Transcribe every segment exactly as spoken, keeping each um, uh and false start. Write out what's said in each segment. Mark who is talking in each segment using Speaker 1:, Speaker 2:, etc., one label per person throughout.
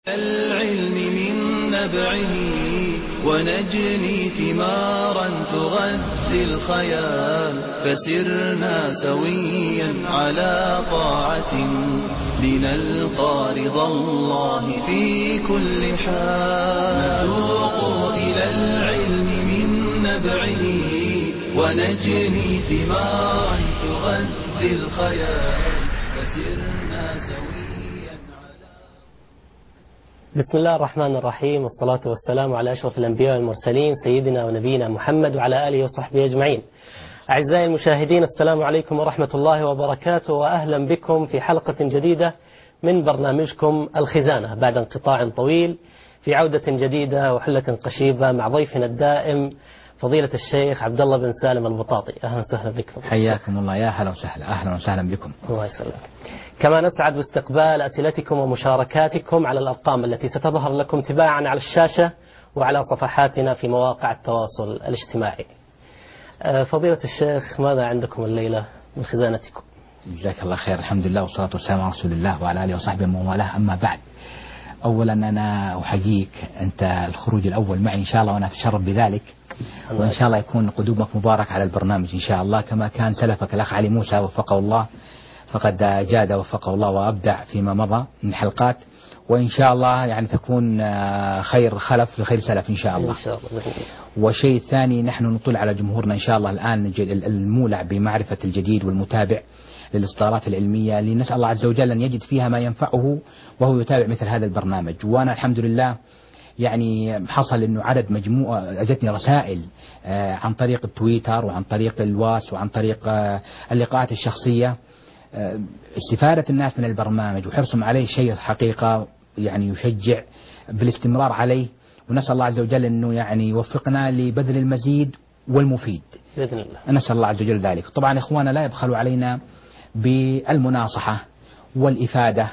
Speaker 1: العلم من نبعه ونجني ثمارا تغذي الخيال فسرنا سويا على طاعة لنلقى رضا الله في كل حال نتوق إلى العلم من نبعه ونجني ثمارا تغذي الخيال فسرنا سويا.
Speaker 2: بسم الله الرحمن الرحيم، والصلاة والسلام على أشرف الأنبياء والمرسلين سيدنا ونبينا محمد وعلى آله وصحبه أجمعين. أعزائي المشاهدين، السلام عليكم ورحمة الله وبركاته، وأهلا بكم في حلقة جديدة من برنامجكم الخزانة بعد انقطاع طويل، في عودة جديدة وحلة قشيبة مع ضيفنا الدائم فضيلة الشيخ عبد الله بن سالم البطاطي. أهلا وسهلا بكم.
Speaker 3: حياكم الله، يا هلا وسهلا، أهلا وسهلا بكم.
Speaker 2: الله يسلمك. كما نسعد باستقبال أسئلتكم ومشاركاتكم على الأرقام التي ستظهر لكم تباعا على الشاشة وعلى صفحاتنا في مواقع التواصل الاجتماعي. فضيلة الشيخ، ماذا عندكم الليلة من خزانتكم؟
Speaker 3: جزاك الله خير. الحمد لله والصلاة والسلام على رسول الله وعلى آله وصحبه ومن والاه. أما بعد، أولا أنا أحييك، أنت الخروج الأول معي إن شاء الله وأنا أتشرف بذلك، وإن شاء الله يكون قدومك مبارك على البرنامج إن شاء الله، كما كان سلفك الأخ علي موسى وفقه الله، فقد جاد وفقه الله وأبدع فيما مضى من حلقات، وإن شاء الله يعني تكون خير خلف لخير سلف إن شاء الله.
Speaker 2: إن شاء الله.
Speaker 3: وشيء ثاني، نحن نطلع على جمهورنا إن شاء الله الآن المولع بمعرفة الجديد والمتابع للإصدارات العلمية، لنسأل الله عز وجل أن يجد فيها ما ينفعه وهو يتابع مثل هذا البرنامج. وأنا الحمد لله يعني حصل انه عدد مجموعة اجتني رسائل عن طريق التويتر وعن طريق الواس وعن طريق اللقاءات الشخصية، استفادة الناس من البرنامج وحرصهم عليه شيء حقيقة يعني يشجع بالاستمرار عليه، ونسأل الله عز وجل انه يعني يوفقنا لبذل المزيد والمفيد
Speaker 2: بإذن الله.
Speaker 3: نسأل الله عز وجل ذلك. طبعا اخوانا لا يبخلوا علينا بالمناصحة والإفادة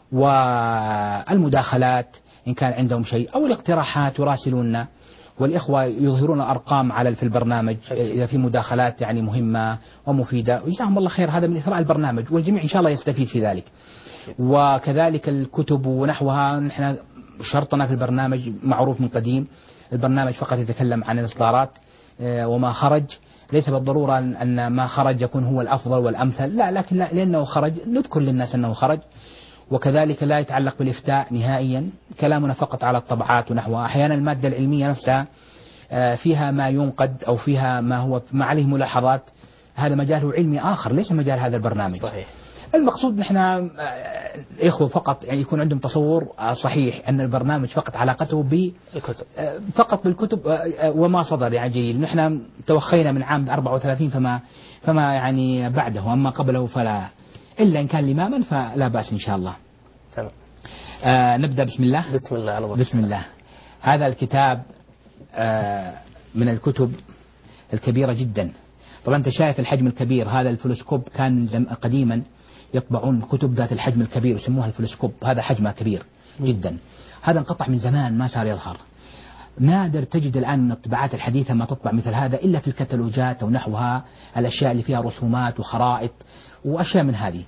Speaker 3: والمداخلات إن كان عندهم شيء أو الاقتراحات يراسلوننا، والإخوة يظهرون أرقام على في البرنامج إذا في مداخلات يعني مهمة ومفيدة، وجزاهم الله خير، هذا من إثراء البرنامج والجميع إن شاء الله يستفيد في ذلك. وكذلك الكتب ونحوها، نحن شرطنا في البرنامج معروف من قديم، البرنامج فقط يتكلم عن الإصدارات وما خرج، ليس بالضرورة أن ما خرج يكون هو الأفضل والأمثل، لا، لكن لا لأنه خرج نذكر للناس أنه خرج. وكذلك لا يتعلق بالإفتاء نهائيا، كلامنا فقط على الطبعات ونحوها. أحيانا المادة العلمية نفسها فيها ما ينقد أو فيها ما هو ما عليه ملاحظات، هذا مجاله علمي آخر ليس مجال هذا البرنامج.
Speaker 2: صحيح.
Speaker 3: المقصود نحن إخوة فقط يعني يكون عندهم تصور صحيح أن البرنامج فقط علاقته بالكتب، فقط بالكتب وما صدر يعني جيد. نحن توخينا من عام أربعة وثلاثين فما فما يعني بعده، أما قبله فلا، إلا إن كان لماما فلا بأس إن شاء الله.
Speaker 2: تمام.
Speaker 3: آه نبدأ. بسم الله.
Speaker 2: بسم الله على
Speaker 3: بسم الله. هذا الكتاب آه من الكتب الكبيرة جدا. طبعا أنت شايف الحجم الكبير، هذا الفلوسكوب كان قديما يطبعون كتب ذات الحجم الكبير يسموها الفلوسكوب، هذا حجمه كبير جدا، هذا انقطع من زمان ما صار يظهر. نادر تجد الآن من الطباعات الحديثة ما تطبع مثل هذا إلا في الكتالوجات أو نحوها، الأشياء اللي فيها رسومات وخرائط وأشياء من هذه.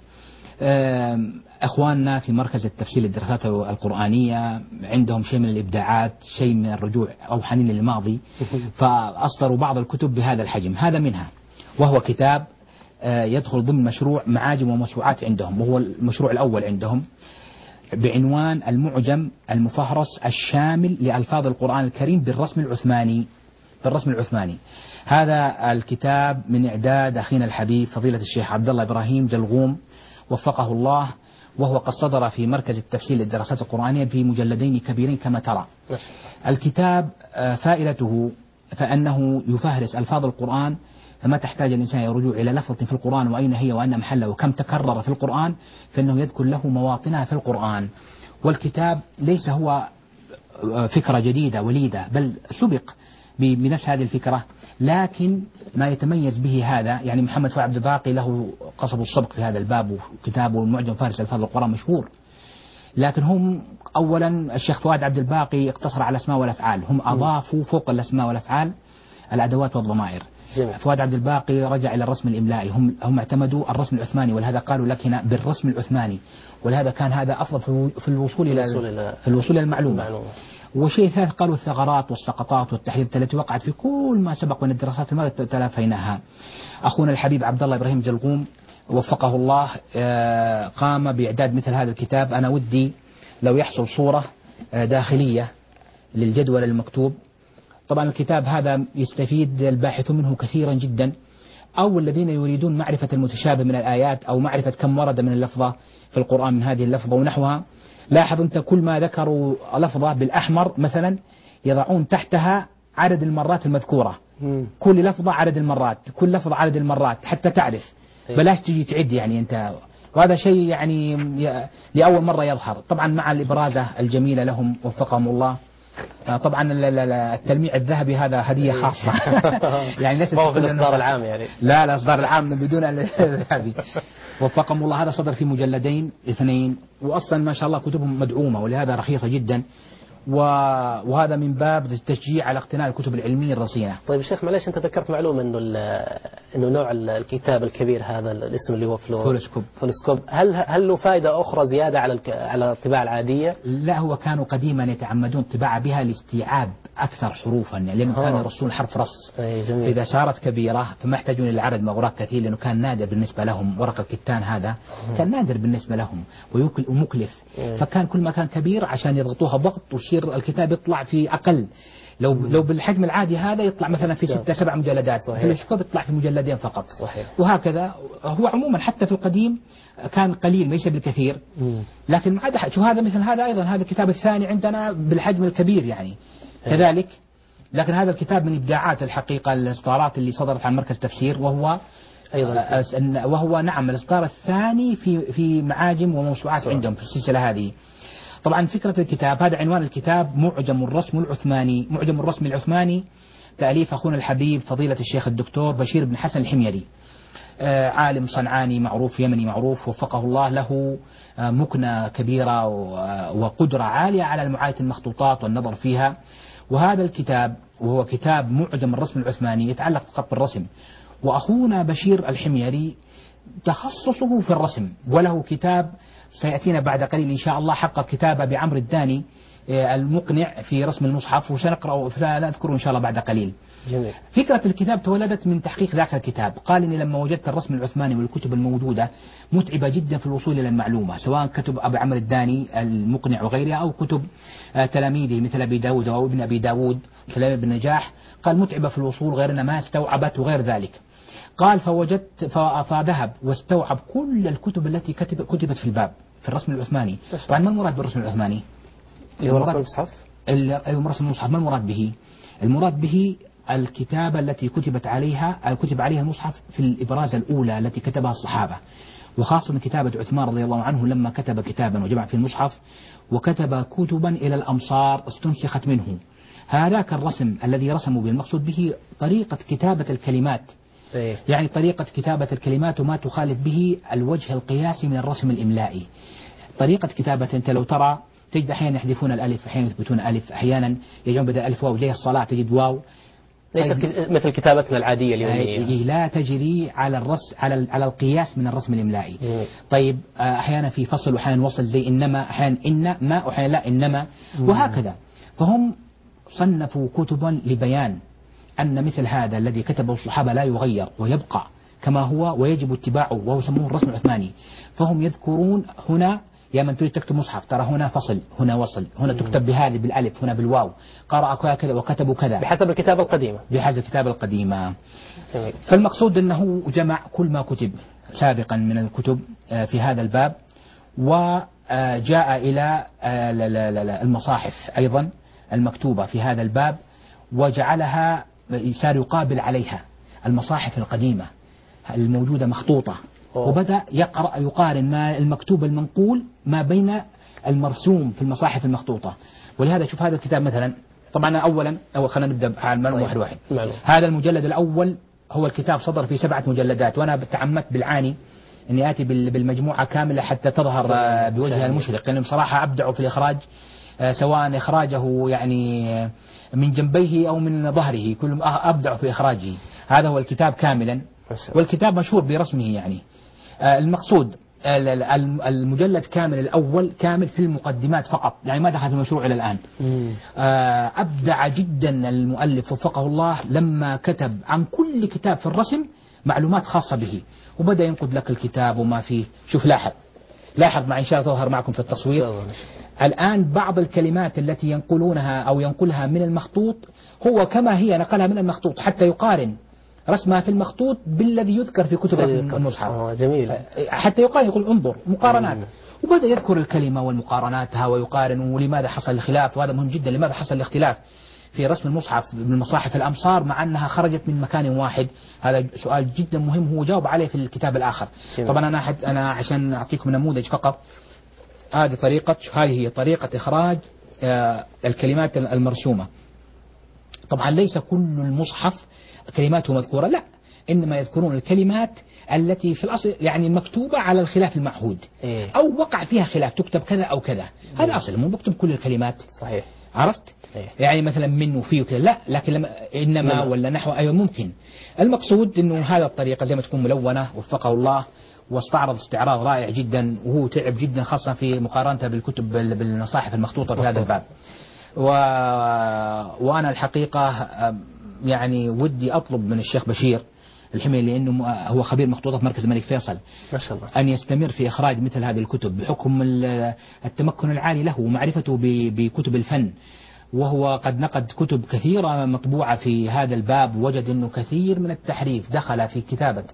Speaker 3: أخواننا في مركز التفسير للدراسات القرآنية عندهم شيء من الإبداعات، شيء من الرجوع أو حنين للماضي، فأصدروا بعض الكتب بهذا الحجم، هذا منها، وهو كتاب يدخل ضمن مشروع معاجم وموسوعات عندهم، وهو المشروع الأول عندهم بعنوان المعجم المفهرس الشامل لألفاظ القرآن الكريم بالرسم العثماني. بالرسم العثماني. هذا الكتاب من إعداد أخينا الحبيب فضيلة الشيخ عبد الله إبراهيم جلغوم وفقه الله، وهو قد صدر في مركز التفسير للدراسات القرآنية في مجلدين كبيرين كما ترى. الكتاب فائدته فأنه يفهرس ألفاظ القرآن، فما تحتاج الإنسان الرجوع إلى لفظة في القرآن وأين هي وأين محلها وكم تكرر في القرآن، فإنه يذكر له مواطنها في القرآن. والكتاب ليس هو فكرة جديدة وليدة، بل سبق بنفس هذه الفكرة، لكن ما يتميز به هذا يعني محمد فؤاد عبد الباقي له قصب السبق في هذا الباب، وكتابه المعجم فارس ألفاظ القرآن مشهور، لكن هم أولا الشيخ فؤاد عبد الباقي اقتصر على الأسماء والأفعال، هم أضافوا فوق الأسماء والأفعال الأدوات والضمائر.
Speaker 2: جميل.
Speaker 3: فؤاد عبد الباقي رجع إلى الرسم الإملائي، هم هم اعتمدوا الرسم العثماني، ولهذا قالوا لك هنا بالرسم العثماني، ولهذا كان هذا أفضل في الوصول إلى في الوصول إلى المعلومة. المعلومة. وشيء ثالث قالوا الثغرات والسقطات والتحريف التي وقعت في كل ما سبق من الدراسات الماضية تلافيناها. أخونا الحبيب عبد الله إبراهيم جلقوم وفقه الله قام بإعداد مثل هذا الكتاب. أنا ودي لو يحصل صورة داخلية للجدول المكتوب. طبعا الكتاب هذا يستفيد الباحثون منه كثيرا جدا، أو الذين يريدون معرفة المتشابه من الآيات أو معرفة كم ورد من اللفظة في القرآن من هذه اللفظة ونحوها. لاحظ أنت كل ما ذكروا لفظة بالأحمر مثلا يضعون تحتها عدد المرات المذكورة، كل لفظة عدد المرات، كل لفظة عدد المرات حتى تعرف، بلاش تجي تعد يعني أنت. وهذا شيء يعني لأول مرة يظهر، طبعا مع الإبرازة الجميلة لهم وفقهم الله. طبعا التلميع الذهبي هذا هدية خاصة يعني ليست
Speaker 2: في الإصدار العام يعني،
Speaker 3: لا الإصدار العام بدون الذهبي وفقهم الله. هذا صدر في مجلدين اثنين، وأصلا ما شاء الله كتبهم مدعومة ولهذا رخيصة جدا، وهذا من باب التشجيع على اقتناء الكتب العلمية الرصينة.
Speaker 2: طيب شيخ معلش، أنت ذكرت معلومة إنه إنه نوع الكتاب الكبير هذا الاسم اللي هو
Speaker 3: فلوسكوب
Speaker 2: فلوسكوب هل هل له فائدة أخرى زيادة على على الطباعة العادية؟
Speaker 3: لا، هو كانوا قديما يتعمدون الطباعة بها لاستيعاب أكثر حروفا، يعني لأنه كانوا يرسلون حرف رص، إذا صارت كبيرة فما يحتاجون إلى عدد مغراق كثير، لأنه كان نادر بالنسبة لهم. ورق الكتان هذا كان نادر بالنسبة لهم ومكلف، فكان كل ما كان كبير عشان يضغطوها ضغط ويصير الكتاب يطلع في أقل. لو لو بالحجم العادي هذا يطلع مثلا في ستة سبع مجلدات، فلوسكوب يطلع في مجلدين فقط.
Speaker 2: صحيح.
Speaker 3: وهكذا هو عموما حتى في القديم كان قليل ليس بالكثير، لكن ما عاد شو هذا مثل هذا أيضا، هذا الكتاب الثاني عندنا بالحجم الكبير يعني كذلك. لكن هذا الكتاب من إبداعات الحقيقة الإصدارات اللي صدرت عن مركز تفسير، وهو أيضا وهو نعم الإصدار الثاني في في معاجم وموسوعات عندهم في السلسلة هذه. طبعا فكرة الكتاب هذا عنوان الكتاب معجم الرسم العثماني. معجم الرسم العثماني تأليف أخونا الحبيب فضيلة الشيخ الدكتور بشير بن حسن الحميري، آه عالم صنعاني معروف يمني معروف وفقه الله، له آه مكنة كبيرة وقدرة عالية على معاينة المخطوطات والنظر فيها. وهذا الكتاب وهو كتاب معجم الرسم العثماني يتعلق فقط بالرسم، وأخونا بشير الحميري تخصصه في الرسم، وله كتاب سيأتينا بعد قليل إن شاء الله حق كتابة بعمر الداني المقنع في رسم المصحف، وسنقرأ سنذكره إن شاء الله بعد قليل.
Speaker 2: جميل.
Speaker 3: فكرة الكتاب تولدت من تحقيق ذاك الكتاب. قال إني لما وجدت الرسم العثماني والكتب الموجودة متعبة جدا في الوصول إلى المعلومة، سواء كتب أبي عمرو الداني المقنع وغيرها أو كتب تلاميذه مثل أبي داود أو ابن أبي داود تلاميذ ابن نجاح، قال متعبة في الوصول، غير أنها ما استوعبت وغير ذلك. قال فوجدت فذهب واستوعب كل الكتب التي كتب كتبت في الباب في الرسم العثماني. طبعا ما المراد بالرسم العثماني؟
Speaker 2: اللي هو رسم المصحف.
Speaker 3: أيوة رسم المصحف. ما المراد به؟ المراد به الكتابة التي كتبت عليها كتب عليها المصحف في الإبراز الأولى التي كتبها الصحابة، وخاصة كتابة عثمان رضي الله عنه لما كتب كتابا وجمع في المصحف وكتب كتبا إلى الأمصار استنسخت منه. هذاك الرسم الذي رسموا به المقصود به طريقة كتابة الكلمات، يعني طريقة كتابة الكلمات وما تخالف به الوجه القياسي من الرسم الإملائي. طريقة كتابة أنت لو ترى تجد أحيانا يحذفون الألف، أحيانا يثبتون ألف، أحيانا يجعلون بدل ألف واو، زي الصلاة تجد واو،
Speaker 2: ليست مثل كتابتنا العادية اليومية،
Speaker 3: لا تجري على الرسم على على القياس من الرسم الإملائي. مم. طيب أحيانا في فصل وأحيانا وصل زي إنما، أحيانا إن ما، وأحيانا لا إنما، وهكذا. فهم صنفوا كتبا لبيان أن مثل هذا الذي كتبه الصحابة لا يغير ويبقى كما هو ويجب اتباعه، وهو سموه الرسم العثماني. فهم يذكرون هنا يا من تريد تكتب مصحف ترى هنا فصل، هنا وصل، هنا تكتب بهذه بالألف، هنا بالواو، قرأ كذا وكتبوا كذا
Speaker 2: بحسب الكتابة القديمة
Speaker 3: بحسب الكتابة القديمة. فالمقصود أنه جمع كل ما كتب سابقا من الكتب في هذا الباب، وجاء إلى المصاحف أيضا المكتوبة في هذا الباب وجعلها صار يقابل عليها المصاحف القديمة الموجودة مخطوطة. أوه. وبدأ يقرأ يقارن ما المكتوب المنقول ما بين المرسوم في المصاحف المخطوطة. ولهذا شوف هذا الكتاب مثلا، طبعا أولا أول خلينا نبدأ على المعلومة واحد واحد. معلوم. هذا المجلد الأول هو الكتاب صدر في سبعة مجلدات، وأنا تعمدت بالعاني إني آتي بالمجموعة كاملة حتى تظهر بوجهها المشرق، لأنهم صراحة أبدعوا في الإخراج، سواء إخراجه يعني من جنبيه أو من ظهره، كلهم أبدعوا في إخراجه. هذا هو الكتاب كاملا، والكتاب مشهور برسمه يعني. المقصود المجلد كامل الأول كامل في المقدمات فقط، يعني ما دخل في المشروع إلى الآن. أبدع جدا المؤلف وفقه الله لما كتب عن كل كتاب في الرسم معلومات خاصة به، وبدأ ينقد لك الكتاب وما فيه. شوف لاحظ لاحظ مع إن شاء الله تظهر معكم في التصوير الآن بعض الكلمات التي ينقلونها أو ينقلها من المخطوط هو كما هي نقلها من المخطوط حتى يقارن رسمها في المخطوط بالذي يذكر في كتب رسم المصحف.
Speaker 2: آه جميل.
Speaker 3: حتى يقارن، يقول انظر مقارنات، وبدأ يذكر الكلمة والمقارناتها ويقارن ولماذا حصل الخلاف، وهذا مهم جدا، لماذا حصل الاختلاف في رسم المصحف من مصاحف الأمصار مع أنها خرجت من مكان واحد. هذا سؤال جدا مهم هو جاوب عليه في الكتاب الآخر. جميل. طبعا أنا حد أنا عشان أعطيكم نموذج فقط، هذه طريقة هذه هي طريقة إخراج آه الكلمات المرسومة. طبعا ليس كل المصحف كلماته مذكورة، لا، إنما يذكرون الكلمات التي في الأصل يعني مكتوبة على الخلاف المعهود. إيه؟ أو وقع فيها خلاف تكتب كذا أو كذا. إيه؟ هذا أصل، مو بكتب كل الكلمات. صحيح. عرفت؟ إيه؟ يعني مثلا من وفي وكذا، لا، لكن لما إنما مم. ولا نحو أيوة ممكن. المقصود إنه هذا الطريقة زي ما تكون ملونة وفقه الله، واستعرض استعراض رائع جدا، وهو تعب جدا خاصة في مقارنته بالكتب بالمصاحف المخطوطة في هذا الباب. و... وأنا الحقيقة يعني ودي أطلب من الشيخ بشير الحميري، لأنه هو خبير مخطوطات مركز الملك فيصل، ما شاء الله، أن يستمر في إخراج مثل هذه الكتب بحكم التمكن العالي له ومعرفته بكتب الفن. وهو قد نقد كتب كثيرة مطبوعة في هذا الباب، وجد أنه كثير من التحريف دخل في كتابة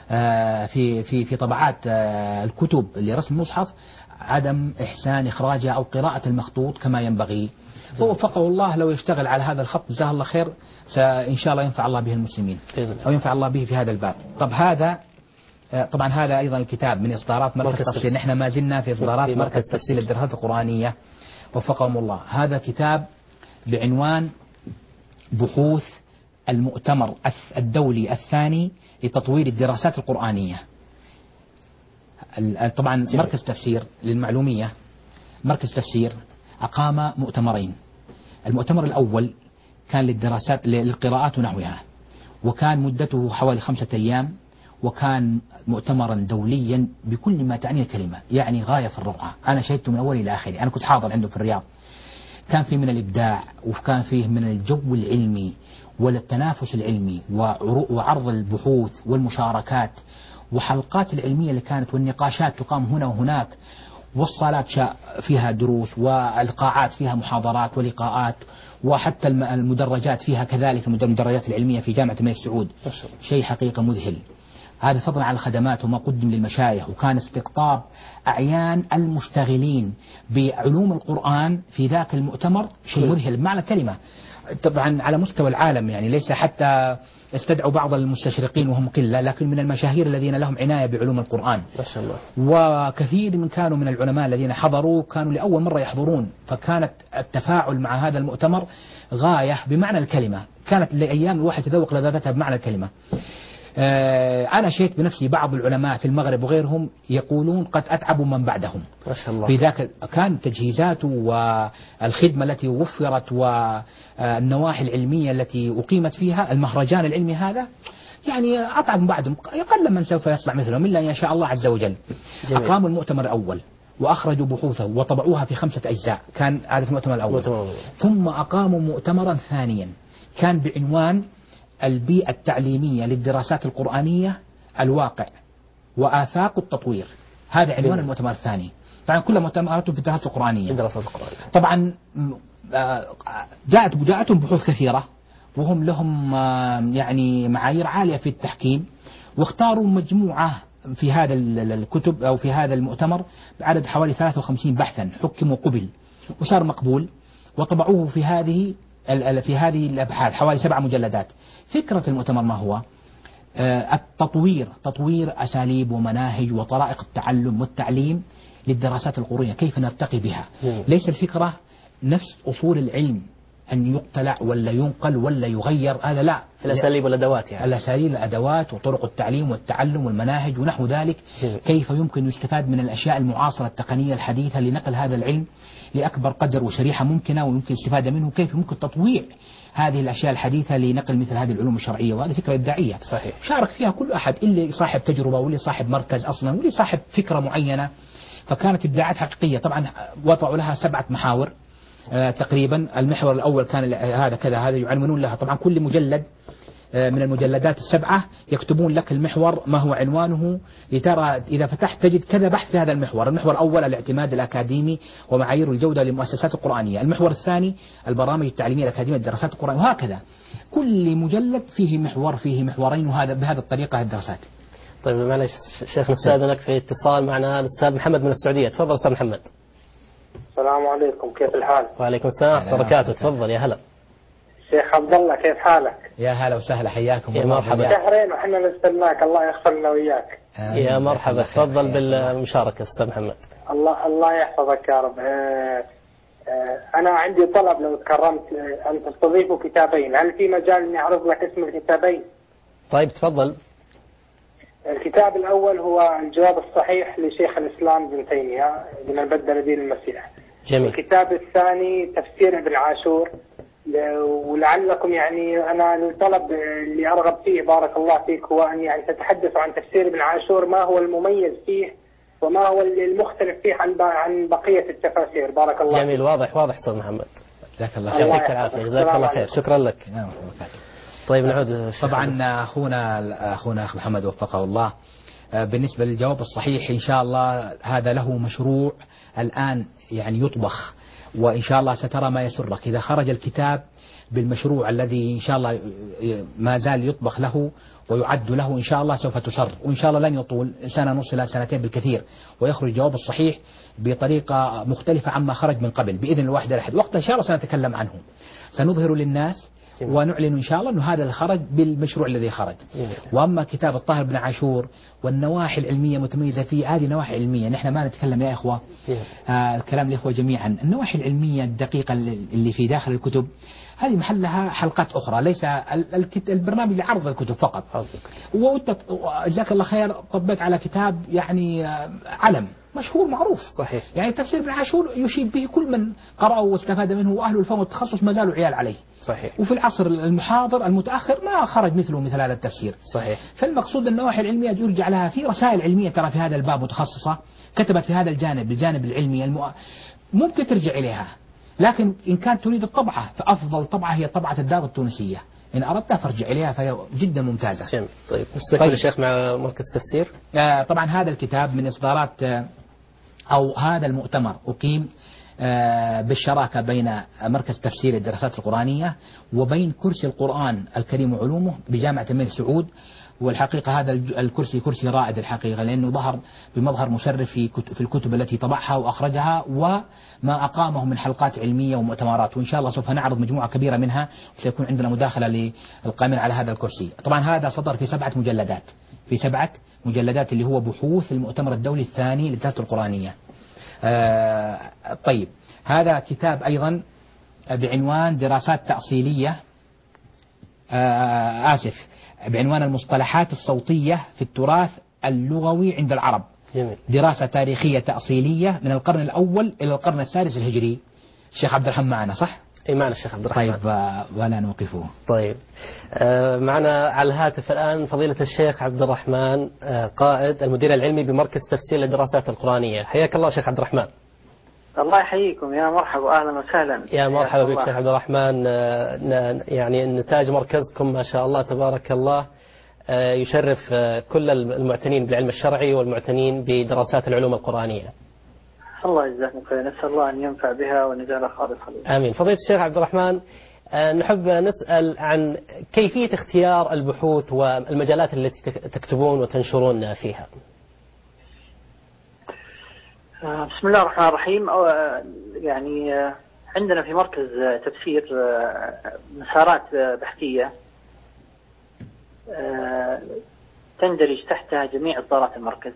Speaker 3: في في في طبعات الكتب لرسم المصحف، عدم إحسان إخراجها أو قراءة المخطوط كما ينبغي. فوفقه الله لو يشتغل على هذا الخط جزاه الله خير، إن شاء الله ينفع الله به المسلمين أو ينفع الله به في هذا الباب. طب هذا طبعا هذا أيضا الكتاب من إصدارات مركز تفسير، نحن ما زلنا في إصدارات مركز تفسير للدراسات القرآنية وفقهم الله. هذا كتاب بعنوان بحوث المؤتمر الدولي الثاني لتطوير الدراسات القرآنية. طبعا مركز تفسير للمعلومية، مركز تفسير أقام مؤتمرين. المؤتمر الأول كان للدراسات للقراءات ونحوها، وكان مدته حوالي خمسة أيام، وكان مؤتمرا دوليا بكل ما تعنيه الكلمة، يعني غاية في الروعة. أنا شهدته من أول إلى آخره، أنا كنت حاضر عنده في الرياض. كان فيه من الإبداع، وكان فيه من الجو العلمي والتنافس العلمي وعرض البحوث والمشاركات وحلقات العلمية اللي كانت والنقاشات تقام هنا وهناك، والصالات فيها دروس، والقاعات فيها محاضرات ولقاءات، وحتى المدرجات فيها كذلك، المدرجات العلمية في جامعة الملك سعود. شيء حقيقة مذهل. هذا فضلا على الخدمات وما قدم للمشايخ، وكان استقطاب أعيان المشتغلين بعلوم القرآن في ذاك المؤتمر شيء مذهل بمعنى كلمة. طبعا على مستوى العالم، يعني ليس حتى استدعوا بعض المستشرقين وهم قلة، لكن من المشاهير الذين لهم عناية بعلوم القرآن ما شاء الله. وكثير من كانوا من العلماء الذين حضروا كانوا لأول مرة يحضرون، فكانت التفاعل مع هذا المؤتمر غاية بمعنى الكلمة. كانت لأيام الواحد يذوق لذاتها بمعنى الكلمة. أنا شهدت بنفسي بعض العلماء في المغرب وغيرهم يقولون قد أتعبوا من بعدهم ما شاء الله. في ذاك كان تجهيزاته والخدمة التي وفرت والنواحي العلمية التي أقيمت فيها، المهرجان العلمي هذا يعني أتعب من بعدهم، يقل من سوف يصنع مثلهم إلا أن يشاء الله عز وجل. جميل. أقاموا المؤتمر الأول وأخرجوا بحوثه وطبعوها في خمسة أجزاء، كان هذا في المؤتمر الأول. مؤتمر. ثم أقاموا مؤتمرا ثانيا كان بعنوان البيئة التعليمية للدراسات القرآنية، الواقع وآفاق التطوير. هذا عنوان جميل. المؤتمر الثاني. طبعا كل مؤتمراتهم في الدراسات القرآنية. الدراسات القرآنية. طبعا جاءت جاءتهم بحوث كثيرة، وهم لهم يعني معايير عالية في التحكيم، واختاروا مجموعة في هذا الكتب أو في هذا المؤتمر بعدد حوالي ثلاثة وخمسين بحثا حكم وقبل وصار مقبول، وطبعوه في هذه في هذه الأبحاث حوالي سبع مجلدات. فكرة المؤتمر ما هو؟ التطوير، تطوير أساليب ومناهج وطرائق التعلم والتعليم للدراسات القرآنية، كيف نرتقي بها. ليس الفكرة نفس أصول العلم أن يقتلع ولا ينقل ولا يغير، هذا لا.
Speaker 2: الأساليب والأدوات يعني.
Speaker 3: الأساليب الأدوات وطرق التعليم والتعلم والمناهج ونحو ذلك.
Speaker 2: جميل.
Speaker 3: كيف يمكن يستفاد من الأشياء المعاصرة التقنية الحديثة لنقل هذا العلم لأكبر قدر وشريحة ممكنة ويمكن الاستفادة منه، كيف يمكن تطويع هذه الأشياء الحديثة لنقل مثل هذه العلوم الشرعية، وهذه فكرة إبداعية.
Speaker 2: صحيح.
Speaker 3: شارك فيها كل أحد، اللي صاحب تجربة واللي صاحب مركز أصلا واللي صاحب فكرة معينة، فكانت إبداعات حقيقية. طبعا وضعوا لها سبعة محاور آه تقريبا. المحور الأول كان هذا كذا، هذا يعنونون لها. طبعا كل مجلد آه من المجلدات السبعة يكتبون لك المحور ما هو عنوانه، لترى إذا فتحت تجد كذا بحث في هذا المحور. المحور الأول الاعتماد الأكاديمي ومعايير الجودة للمؤسسات القرآنية. المحور الثاني البرامج التعليمية الأكاديمية للدراسات القرآنية، وهكذا كل مجلد فيه محور فيه محورين، وهذا بهذه الطريقة الدراسات.
Speaker 2: طيب معلش شيخ نستأذنك في اتصال معنا الأستاذ محمد من السعودية. تفضل أستاذ محمد.
Speaker 4: السلام عليكم، كيف الحال؟
Speaker 2: وعليكم السلام ورحمة الله وبركاته. تفضل يا هلا.
Speaker 4: شيخ عبد الله كيف حالك؟
Speaker 3: يا هلا وسهلا، حياكم
Speaker 2: يا مرحبا.
Speaker 4: شهرين وحنا نستناك، الله يغفر لنا وياك.
Speaker 2: يا مرحبا، تفضل بالمشاركة أستاذ محمد.
Speaker 4: الله الله يحفظك يا رب. آه آه أنا عندي طلب لو تكرمت آه أن تستضيفوا كتابين، هل في مجال إني أعرض لك اسم الكتابين؟
Speaker 2: طيب تفضل.
Speaker 4: الكتاب الأول هو الجواب الصحيح لشيخ الإسلام ابن تيمية لمن بدل دين المسيح.
Speaker 2: جميل.
Speaker 4: الكتاب الثاني تفسير ابن عاشور، ولعلكم يعني أنا الطلب اللي أرغب فيه بارك الله فيك هو أن يعني تتحدثوا عن تفسير ابن عاشور، ما هو المميز فيه وما هو المختلف فيه عن عن بقية التفاسير. بارك الله.
Speaker 2: جميل، واضح واضح أستاذ محمد.
Speaker 3: جزاك الله خير.
Speaker 2: يعطيك العافية، جزاك الله خير، شكرا لك. طيب نعود.
Speaker 3: طبعا أخونا أخونا أخ محمد وفقه الله، بالنسبة للجواب الصحيح إن شاء الله هذا له مشروع الآن يعني يطبخ، وإن شاء الله سترى ما يسرك إذا خرج الكتاب بالمشروع الذي إن شاء الله ما زال يطبخ له ويعد له، إن شاء الله سوف تسر، وإن شاء الله لن يطول سنة نص إلى سنتين بالكثير، ويخرج الجواب الصحيح بطريقة مختلفة عما خرج من قبل بإذن الواحد الأحد. وقت إن شاء الله سنتكلم عنه، سنظهر للناس ونعلن إن شاء الله أنه هذا الخرج بالمشروع الذي خرج. وأما كتاب الطاهر بن عاشور والنواحي العلمية متميزة فيه، هذه نواحي علمية، نحن ما نتكلم يا إخوة آه الكلام الإخوة جميعا، النواحي العلمية الدقيقة اللي في داخل الكتب هذه محلها حلقات أخرى، ليس البرنامج لعرض الكتب فقط. وجزاك الله خير طبيت على كتاب يعني علم مشهور معروف.
Speaker 2: صحيح.
Speaker 3: يعني تفسير ابن عاشور يشيد به كل من قرأه واستفاد منه، وأهل الفهم والتخصص ما زالوا عيال عليه.
Speaker 2: صحيح.
Speaker 3: وفي العصر المحاضر المتأخر ما خرج مثله مثل هذا التفسير.
Speaker 2: صحيح.
Speaker 3: فالمقصود النواحي العلمية يرجع لها في رسائل علمية ترى في هذا الباب متخصصة كتبت في هذا الجانب، الجانب العلمي المؤ... ممكن ترجع إليها، لكن إن كانت تريد الطبعة فأفضل طبعة هي طبعة الدار التونسية، إن أردت فارجع إليها فهي جدا ممتازة.
Speaker 2: جميل. طيب نستكمل الشيخ مع مركز تفسير.
Speaker 3: آه طبعا هذا الكتاب من إصدارات آه أو هذا المؤتمر أقيم آه بالشراكة بين مركز تفسير الدراسات القرآنية وبين كرسي القرآن الكريم وعلومه بجامعة الملك سعود. والحقيقة هذا الكرسي كرسي رائد الحقيقة، لأنه ظهر بمظهر مشرف في في الكتب التي طبعها وأخرجها وما أقامه من حلقات علمية ومؤتمرات، وإن شاء الله سوف نعرض مجموعة كبيرة منها وسيكون عندنا مداخلة للقائمين على هذا الكرسي. طبعا هذا صدر في سبعة مجلدات في سبعة مجلدات اللي هو بحوث المؤتمر الدولي الثاني للدراسات القرآنية. آه طيب هذا كتاب أيضا بعنوان دراسات تأصيلية آه آسف بعنوان المصطلحات الصوتية في التراث اللغوي عند العرب.
Speaker 2: جميل. دراسة
Speaker 3: تاريخية تأصيلية من القرن الأول إلى القرن السادس الهجري. الشيخ عبد الرحمن معنا صح؟
Speaker 2: اي معنا الشيخ عبد الرحمن.
Speaker 3: طيب ولا نوقفه.
Speaker 2: طيب آه معنا على الهاتف الآن فضيلة الشيخ عبد الرحمن آه قائد المدير العلمي بمركز تفسير للدراسات القرآنية. حياك الله شيخ عبد الرحمن.
Speaker 4: الله يحييكم، يا مرحبا أهلا وسهلا.
Speaker 2: يا مرحبا بك شيخ عبد الرحمن. يعني نتاج مركزكم ما شاء الله تبارك الله يشرف كل المعتنين بالعلم الشرعي والمعتنين بدراسات العلوم القرآنية.
Speaker 4: الله يجزاكم خير، نسأل الله أن ينفع بها ونجعلها خالصة.
Speaker 2: آمين. فضيلة الشيخ عبد الرحمن نحب نسأل عن كيفية اختيار البحوث والمجالات التي تكتبون وتنشرون فيها.
Speaker 4: بسم الله الرحمن الرحيم. يعني عندنا في مركز تفسير مسارات بحثية تندرج تحتها جميع إصدارات المركز.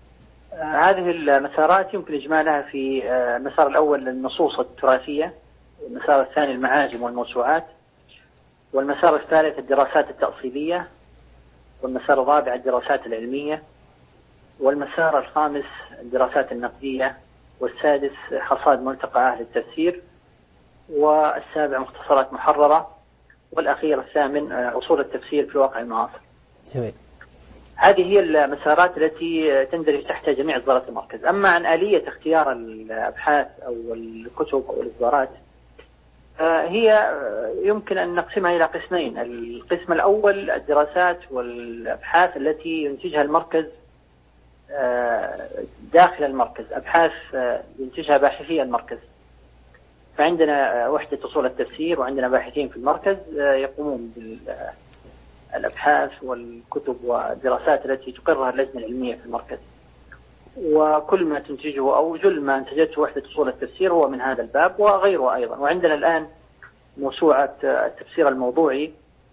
Speaker 4: هذه المسارات يمكن إجمالها في المسار الأول للنصوص التراثية
Speaker 5: والمسار الثاني المعاجم والموسوعات، والمسار الثالث الدراسات التأصيلية، والمسار الرابع الدراسات العلمية، والمسار الخامس الدراسات النقدية، والسادس حصاد ملتقى أهل التفسير، والسابع مختصرات محررة، والأخير الثامن أصول التفسير في واقع المعاصر.
Speaker 2: جميل.
Speaker 5: هذه هي المسارات التي تندرج تحت جميع إصدارات المركز. أما عن آلية اختيار الأبحاث أو الكتب أو الإصدارات، هي يمكن أن نقسمها إلى قسمين. القسم الأول الدراسات والأبحاث التي ينتجها المركز داخل المركز، أبحاث ينتجها باحثي المركز. فعندنا وحدة أصول التفسير، وعندنا باحثين في المركز يقومون بالأبحاث والكتب والدراسات التي تقرها اللجنة العلمية في المركز، وكل ما تنتجه أو جل ما انتجته وحدة أصول التفسير هو من هذا الباب وغيره أيضا. وعندنا الآن موسوعة التفسير الموضوعي،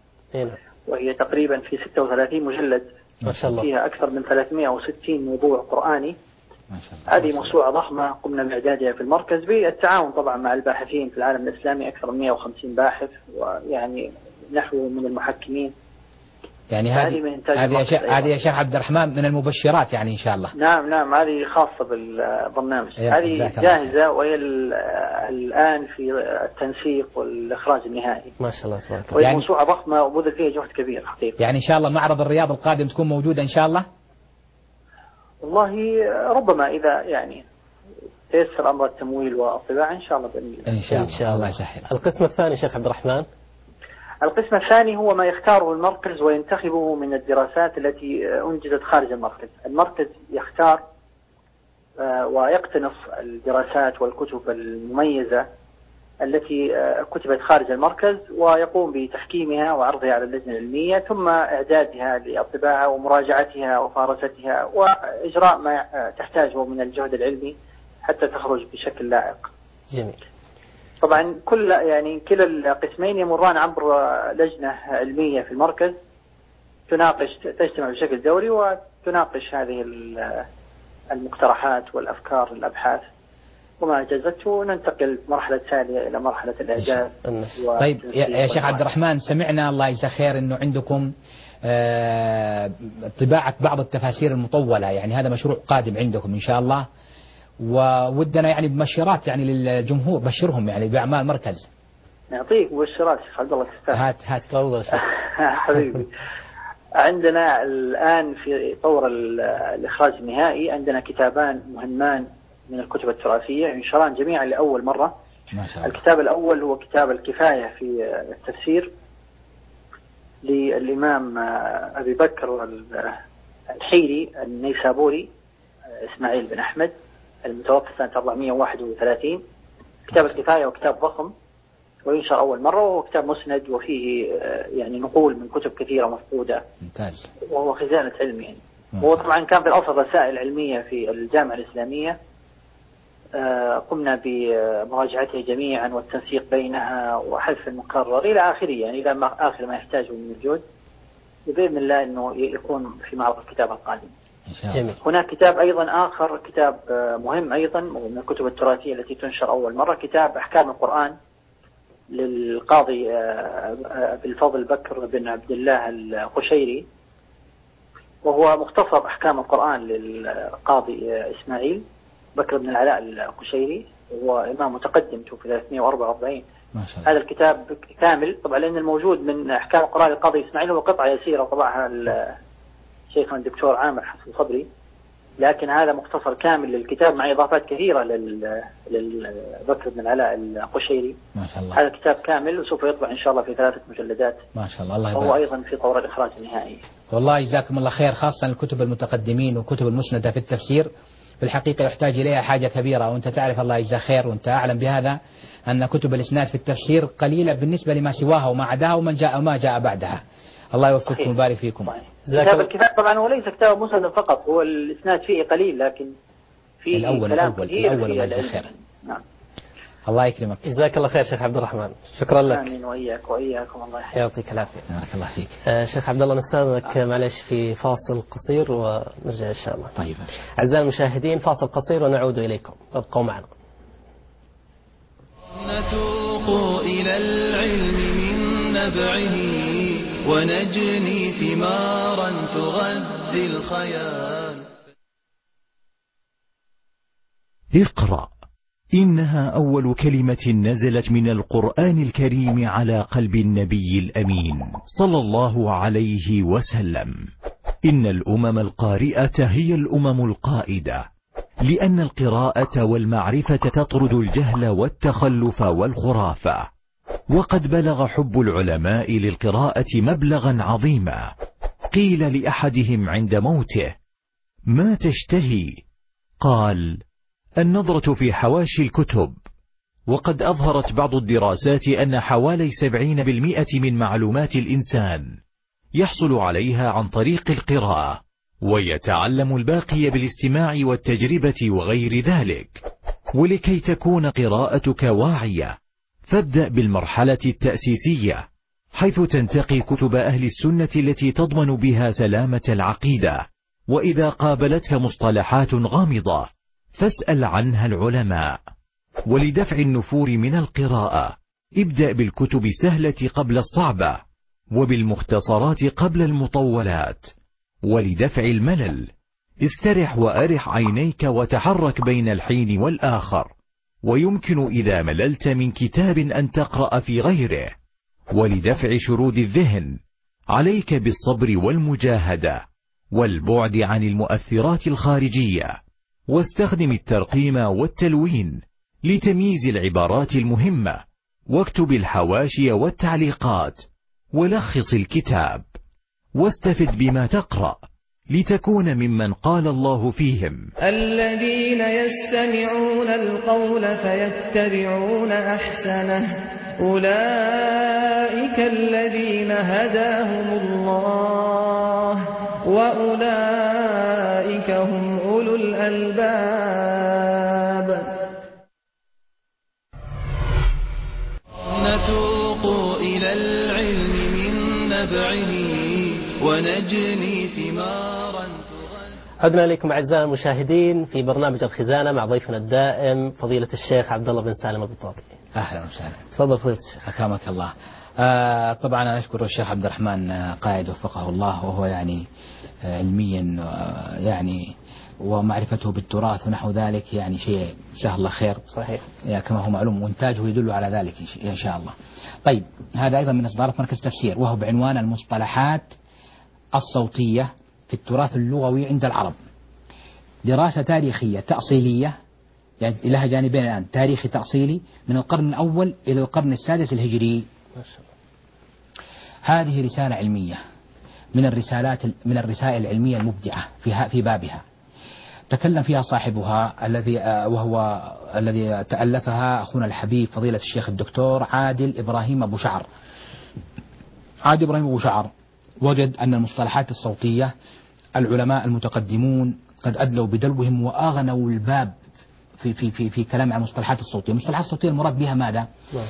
Speaker 5: وهي تقريبا في ستة وثلاثين مجلد،
Speaker 2: ما شاء الله.
Speaker 5: فيها أكثر من ثلاثمائة وستين موضوع قرآني.
Speaker 3: ما شاء الله.
Speaker 5: هذه موسوعة ضخمة قمنا بإعدادها في المركز بالتعاون طبعا مع الباحثين في العالم الإسلامي، أكثر من مئة وخمسين باحث، ويعني نحو من المحكمين.
Speaker 3: يعني هذه هذه هذه يا شيخ عبد الرحمن من المبشرات يعني إن شاء الله.
Speaker 5: نعم نعم، هذه خاصة بالبرنامج. هذه جاهزة وهي الآن في التنسيق والإخراج النهائي.
Speaker 2: ما شاء الله تبارك الله.
Speaker 5: وهي
Speaker 3: يعني
Speaker 5: موسوعة ضخمة وبذل فيها جهد كبير حقيقة.
Speaker 3: يعني إن شاء الله معرض الرياض القادم تكون موجودة إن شاء الله.
Speaker 5: والله ربما إذا يعني تيسر أمر التمويل والطباعة إن شاء الله بإذن الله.
Speaker 3: إن شاء الله. إن شاء الله يسهل.
Speaker 2: القسم الثاني شيخ عبد الرحمن.
Speaker 5: القسم الثاني هو ما يختاره المركز وينتخبه من الدراسات التي أنجزت خارج المركز. المركز يختار ويقتنص الدراسات والكتب المميزة التي كتبت خارج المركز، ويقوم بتحكيمها وعرضها على اللجنة العلمية، ثم إعدادها للطباعة ومراجعتها وفارستها وإجراء ما تحتاجه من الجهد العلمي حتى تخرج بشكل لائق.
Speaker 2: جميل.
Speaker 5: طبعا كل يعني كلا القسمين يمران عبر لجنة علمية في المركز تناقش تجتمع بشكل دوري وتناقش هذه المقترحات والأفكار الأبحاث، وما أجازته ننتقل مرحلة تالية إلى مرحلة الإعجاز.
Speaker 3: طيب يا شيخ عبد الرحمن، سمعنا الله يجزاه خير إنه عندكم آه طباعة بعض التفاسير المطولة، يعني هذا مشروع قادم عندكم إن شاء الله، وودنا يعني بمشيرات يعني للجمهور، بشرهم يعني بأعمال المركز.
Speaker 5: نعطيك مبشرات شيخ عبد الله تستاهل.
Speaker 3: هات هات تفضل
Speaker 5: حبيبي. عندنا الآن في طور الإخراج النهائي عندنا كتابان مهمان من الكتب التراثية ينشران جميعا لأول مرة.
Speaker 3: ما شاء الله.
Speaker 5: الكتاب الأول هو كتاب الكفاية في التفسير للإمام أبي بكر الحيري النيسابوري إسماعيل بن أحمد المتوفى سنة أربعمائة وواحد وثلاثين. كتاب الكفاية وكتاب ضخم وينشر أول مرة، وهو كتاب مسند وفيه يعني نقول من كتب كثيرة مفقودة.
Speaker 3: ممتاز.
Speaker 5: وهو خزانة علم يعني. وهو طبعا كان في الأصل رسائل علمية في الجامعة الإسلامية، قمنا بمراجعتها جميعا والتنسيق بينها وحذف المكرر إلى آخره، يعني إلى ما آخر ما يحتاجه من الجهد، وبإذن الله أنه يكون في معرض الكتاب القادم.
Speaker 2: جميل.
Speaker 5: هناك كتاب أيضا آخر، كتاب مهم أيضا من الكتب التراثية التي تنشر أول مرة، كتاب أحكام القرآن للقاضي بالفضل بكر بن عبد الله القشيري، وهو مختصر أحكام القرآن للقاضي إسماعيل بكر بن العلاء القشيري، وهو إمام متقدم توفي ثلاثمائة وأربعة وأربعين.
Speaker 3: ما شاء الله.
Speaker 5: هذا الكتاب كامل طبعا، لأن الموجود من أحكام القرآن للقاضي إسماعيل هو قطعة يسيرة طبعها شيخنا الدكتور عامر حسن صبري، لكن هذا مختصر كامل للكتاب مع إضافات كثيرة لل للبكر بن العلاء القشيري.
Speaker 3: ما شاء الله.
Speaker 5: هذا كتاب كامل وسوف يطبع إن شاء الله في ثلاثة مجلدات.
Speaker 3: ما شاء الله. الله يبارك.
Speaker 5: وهو أيضا في طور الإخراج النهائي.
Speaker 3: والله جزاكم الله خير، خاصة الكتب المتقدمين وكتب المسندة في التفسير في الحقيقة يحتاج إليها حاجة كبيرة، وأنت تعرف الله يجزاه خير وأنت أعلم بهذا أن كتب الإسناد في التفسير قليلة بالنسبة لما سواها وما عداها ومن جاء وما جاء بعدها. الله يوفقكم ويبارك فيكم.
Speaker 5: كتاب الكتاب طبعا هو ليس كتاب مسند فقط، هو الإسناد فيه قليل لكن فيه
Speaker 3: الأول
Speaker 5: كلام
Speaker 3: الأول
Speaker 5: كثير.
Speaker 3: الأول الله يجزاه خير.
Speaker 5: نعم.
Speaker 3: الله يكرمك.
Speaker 2: جزاك الله خير شيخ عبد الرحمن، شكرا لك.
Speaker 5: آمين وإياك وإياكم، الله يحفظك.
Speaker 2: يعطيك العافية.
Speaker 3: بارك الله فيك.
Speaker 2: آه شيخ عبد الله نستأذنك معلش في فاصل قصير ونرجع إن شاء الله.
Speaker 3: طيب.
Speaker 2: أعزائي المشاهدين فاصل قصير ونعود إليكم، ابقوا معنا.
Speaker 1: نتوق إلى العلم من نبعه ونجني ثمارا تغذي الخيال.
Speaker 6: اقرأ إنها أول كلمة نزلت من القرآن الكريم على قلب النبي الأمين صلى الله عليه وسلم. إن الأمم القارئة هي الأمم القائدة، لأن القراءة والمعرفة تطرد الجهل والتخلف والخرافة. وقد بلغ حب العلماء للقراءة مبلغا عظيما. قيل لأحدهم عند موته: ما تشتهي؟ قال: النظرة في حواشي الكتب. وقد أظهرت بعض الدراسات أن حوالي سبعين بالمئة من معلومات الإنسان يحصل عليها عن طريق القراءة، ويتعلم الباقي بالاستماع والتجربة وغير ذلك. ولكي تكون قراءتك واعية فابدأ بالمرحلة التأسيسية، حيث تنتقي كتب أهل السنة التي تضمن بها سلامة العقيدة. وإذا قابلتك مصطلحات غامضة فاسأل عنها العلماء. ولدفع النفور من القراءة ابدأ بالكتب السهلة قبل الصعبة، وبالمختصرات قبل المطولات. ولدفع الملل استرح وأرح عينيك وتحرك بين الحين والآخر. ويمكن إذا مللت من كتاب أن تقرأ في غيره. ولدفع شرود الذهن عليك بالصبر والمجاهدة والبعد عن المؤثرات الخارجية. واستخدم الترقيم والتلوين لتمييز العبارات المهمة، واكتب الحواشي والتعليقات، ولخص الكتاب. واستفد بما تقرأ لتكون ممن قال الله فيهم:
Speaker 1: الذين يستمعون القول فيتبعون أحسنه أولئك الذين هداهم الله وأولئك هم أولو الألباب. نتوق إلى العلم من نبعه ونجني ثمارا.
Speaker 2: عدنا إليكم أعزائنا المشاهدين في برنامج الخزانة مع ضيفنا الدائم فضيلة الشيخ عبد الله بن سالم البطاطي.
Speaker 3: أهلا وسهلا.
Speaker 2: تفضل فضيلة الشيخ.
Speaker 3: أكرمك الله. آه طبعا أنا أشكر الشيخ عبد الرحمن قائد وفقه الله، وهو يعني آه علميا آه يعني ومعرفته بالتراث ونحو ذلك يعني شيء جزاه الله خير.
Speaker 2: صحيح.
Speaker 3: يعني كما هو معلوم، وإنتاجه يدل على ذلك إن شاء الله. طيب، هذا أيضا من إصدارات مركز تفسير، وهو بعنوان المصطلحات الصوتية في التراث اللغوي عند العرب. دراسة تاريخية تأصيلية، يعني لها جانبين الآن، تاريخي تأصيلي من القرن الأول إلى القرن السادس الهجري.
Speaker 2: ما شاء الله.
Speaker 3: هذه رسالة علمية من الرسالات من الرسائل العلمية المبدعة في في بابها. تكلم فيها صاحبها الذي وهو الذي تألفها أخونا الحبيب فضيلة الشيخ الدكتور عادل إبراهيم أبو شعر. عادل إبراهيم أبو شعر وجد أن المصطلحات الصوتية العلماء المتقدمون قد أدلوا بدلوهم وأغنوا الباب في في في في كلام عن المصطلحات الصوتية. المصطلحات الصوتية المراد بها ماذا؟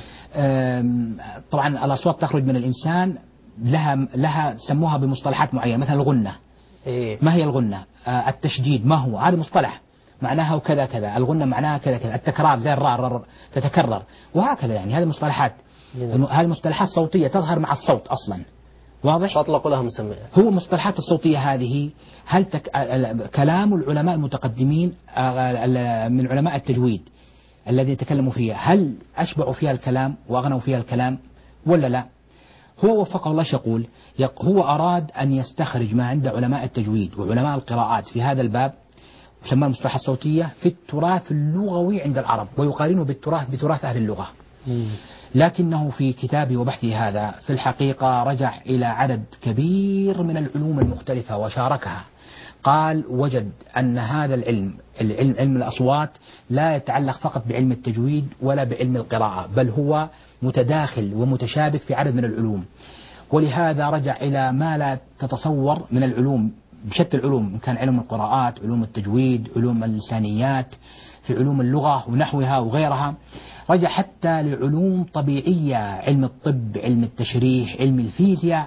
Speaker 3: طبعا الأصوات تخرج من الإنسان لها لها سموها بمصطلحات معينة، مثلا الغنة.
Speaker 2: إيه؟
Speaker 3: ما هي الغنة؟ آه التشديد ما هو؟ هذا مصطلح معناها وكذا كذا. الغنة معناها كذا كذا. التكرار زي الراء تتكرر وهكذا. يعني هذه مصطلحات، هذه مصطلحات صوتية تظهر مع الصوت أصلا. واضح؟
Speaker 2: فأطلقوا لها مسميات.
Speaker 3: هو المصطلحات الصوتية هذه هل تك... كلام العلماء المتقدمين من علماء التجويد الذي تكلموا فيها، هل أشبعوا فيها الكلام وأغنوا فيها الكلام ولا لا؟ هو وفقه الله يقول هو أراد أن يستخرج ما عند علماء التجويد وعلماء القراءات في هذا الباب، يسمى المصطلحات الصوتية في التراث اللغوي عند العرب، ويقارنه بالتراث بتراث أهل اللغة. مم. لكنه في كتابه وبحثه هذا في الحقيقة رجع إلى عدد كبير من العلوم المختلفة وشاركها. قال وجد أن هذا العلم العلم علم الأصوات لا يتعلق فقط بعلم التجويد ولا بعلم القراءة، بل هو متداخل ومتشابك في عدد من العلوم. ولهذا رجع إلى ما لا تتصور من العلوم بشتى العلوم، إن كان علم القراءات، علوم التجويد، علوم اللسانيات، في علوم اللغة ونحوها وغيرها. رجع حتى لعلوم طبيعية، علم الطب، علم التشريح، علم الفيزياء،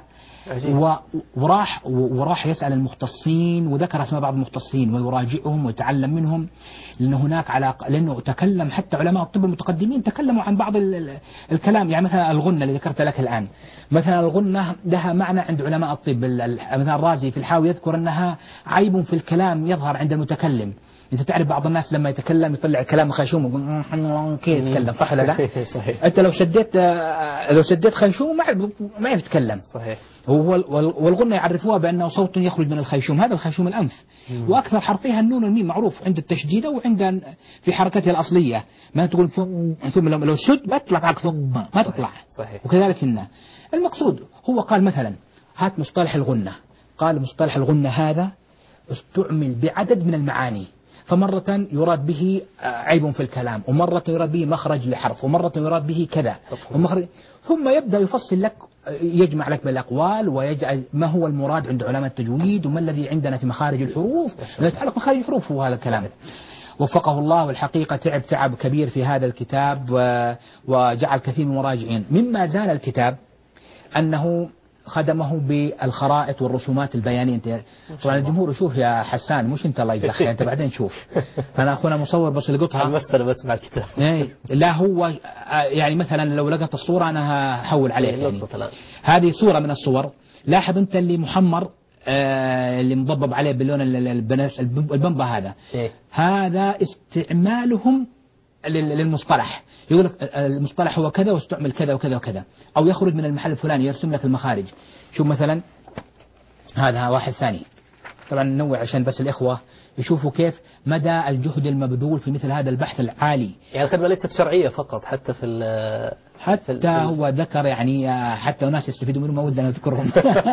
Speaker 3: و- وراح وراح يسأل المختصين وذكر اسماء بعض المختصين ويراجعهم ويتعلم منهم، لأن هناك علاقة، لأنه تكلم حتى علماء الطب المتقدمين تكلموا عن بعض ال- ال- الكلام. يعني مثلا الغنة اللي ذكرت لك الآن، مثلا الغنة لها معنى عند علماء الطب. ال- ال- مثلا الرازي في الحاوي يذكر أنها عيب في الكلام يظهر عند المتكلم. أنت تعرف بعض الناس لما يتكلم يطلع كلام خيشوم يقول كيف يتكلم، صح ولا لا؟
Speaker 2: صحيح.
Speaker 3: أنت لو شديت آه، لو شديت خيشوم ما يعرف- ما يعرف يتكلم.
Speaker 2: صحيح.
Speaker 3: هو وال- والغنة يعرفوها بأنه صوت يخرج من الخيشوم، هذا الخيشوم الأنف. وأكثر حرفيها النون والميم، معروف عند التشديد وعند في حركتها الأصلية. ما تقول ثم ثم لو لو شد بطلع معك ثم ما تطلع.
Speaker 2: صحيح.
Speaker 3: وكذلك النا. المقصود هو قال مثلا هات مصطلح الغنة، قال مصطلح الغنة هذا استعمل بعدد من المعاني، فمرة يراد به عيب في الكلام، ومرة يراد به مخرج لحرف، ومرة يراد به كذا ومخرج، ثم يبدأ يفصل لك، يجمع لك بالأقوال ويجعل ما هو المراد عند علماء التجويد وما الذي عندنا في مخارج الحروف، يتعلق بمخارج الحروف هو هذا الكلام. وفقه الله، والحقيقة تعب تعب كبير في هذا الكتاب و- وجعل كثير من المراجعين. مما زال الكتاب أنه خدمه بالخرائط والرسومات البيانية. انت طبعا الجمهور يشوف يا حسان، مش انت الله يجزاك خير، انت بعدين شوف. انا اخونا مصور بس لقطها
Speaker 2: المسألة بس مع الكتاب.
Speaker 3: إيه، لا هو يعني مثلا لو لقط الصورة انا هحول عليك
Speaker 2: إيه،
Speaker 3: يعني.
Speaker 2: نقطة الآن.
Speaker 3: هذه صورة من الصور، لاحظ انت اللي محمر آه اللي مضبب عليه باللون ال- ال- البنف- الب- البنبة هذا.
Speaker 2: إيه.
Speaker 3: هذا استعمالهم لل- للمصطلح، يقول لك المصطلح هو كذا واستعمل كذا وكذا وكذا، او يخرج من المحل الفلاني يرسم لك المخارج. شوف مثلا هذا واحد ثاني، طبعا ننوع عشان بس الإخوة يشوفوا كيف مدى الجهد المبذول في مثل هذا البحث العالي.
Speaker 2: يعني الخدمة ليست شرعية فقط، حتى في ال
Speaker 3: حتى هو ذكر يعني آه، حتى ناس يستفيدوا منه ما ودنا نذكرهم.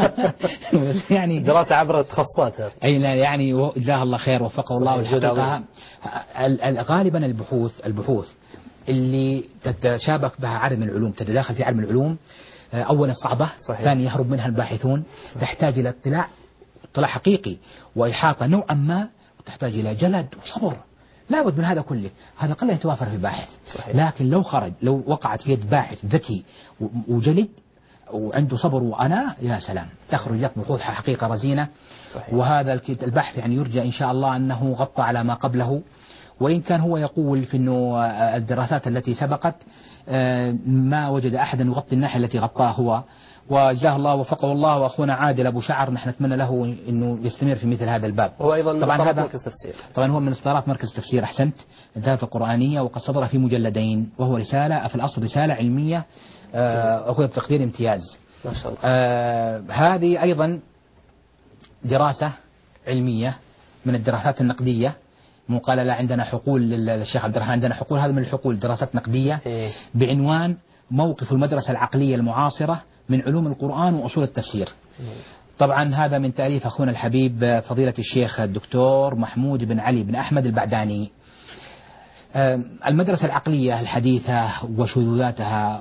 Speaker 3: بس يعني
Speaker 2: دراسة عبر التخصصات هذه.
Speaker 3: أي لا يعني و- جزاه الله خير وفقه الله.
Speaker 2: صحيح، جهد
Speaker 3: والحقيقة
Speaker 2: عظيم.
Speaker 3: ال- ال- غالبا البحوث البحوث اللي تتشابك بها عالم العلوم، تتداخل في عالم العلوم، آه، أولا صعبة،
Speaker 2: صحيح.
Speaker 3: ثانيا يهرب منها الباحثون، تحتاج إلى اطلاع اطلاع حقيقي وإحاطة نوعا ما، وتحتاج إلى جلد وصبر. لا بد من هذا كله، هذا قل يتوافر في باحث.
Speaker 2: صحيح.
Speaker 3: لكن لو خرج، لو وقعت في يد باحث ذكي و- وجلد وعنده صبر وأناة، يا سلام، تخرج لك بحوث حقيقة رزينة.
Speaker 2: صحيح.
Speaker 3: وهذا الكت- البحث يعني يرجى إن شاء الله أنه غطى على ما قبله، وإن كان هو يقول في أنه آه، الدراسات التي سبقت آه، ما وجد أحدا يغطي الناحية التي غطاها هو، وجزاه الله وفقه الله. وأخونا عادل أبو شعر نحن نتمنى له أنه يستمر في مثل هذا الباب.
Speaker 2: هو أيضا من
Speaker 3: طبعا
Speaker 2: طرف
Speaker 3: هذا
Speaker 2: مركز تفسير.
Speaker 3: طبعا هو من إصدارات مركز التفسير، أحسنت، الدراسات القرآنية، وقد صدر في مجلدين، وهو رسالة في الأصل رسالة علمية آه، أخوي بتقدير امتياز.
Speaker 2: ما شاء الله.
Speaker 3: آه هذه أيضا دراسة علمية من الدراسات النقدية، مو قال لا عندنا حقول للشيخ عبد الرحمن، عندنا حقول، هذا من الحقول، دراسات نقدية
Speaker 2: إيه.
Speaker 3: بعنوان موقف المدرسة العقلية المعاصرة من علوم القرآن وأصول التفسير. طبعا هذا من تأليف أخونا الحبيب فضيلة الشيخ الدكتور محمود بن علي بن أحمد البعداني. آه، المدرسة العقلية الحديثة وشذوذاتها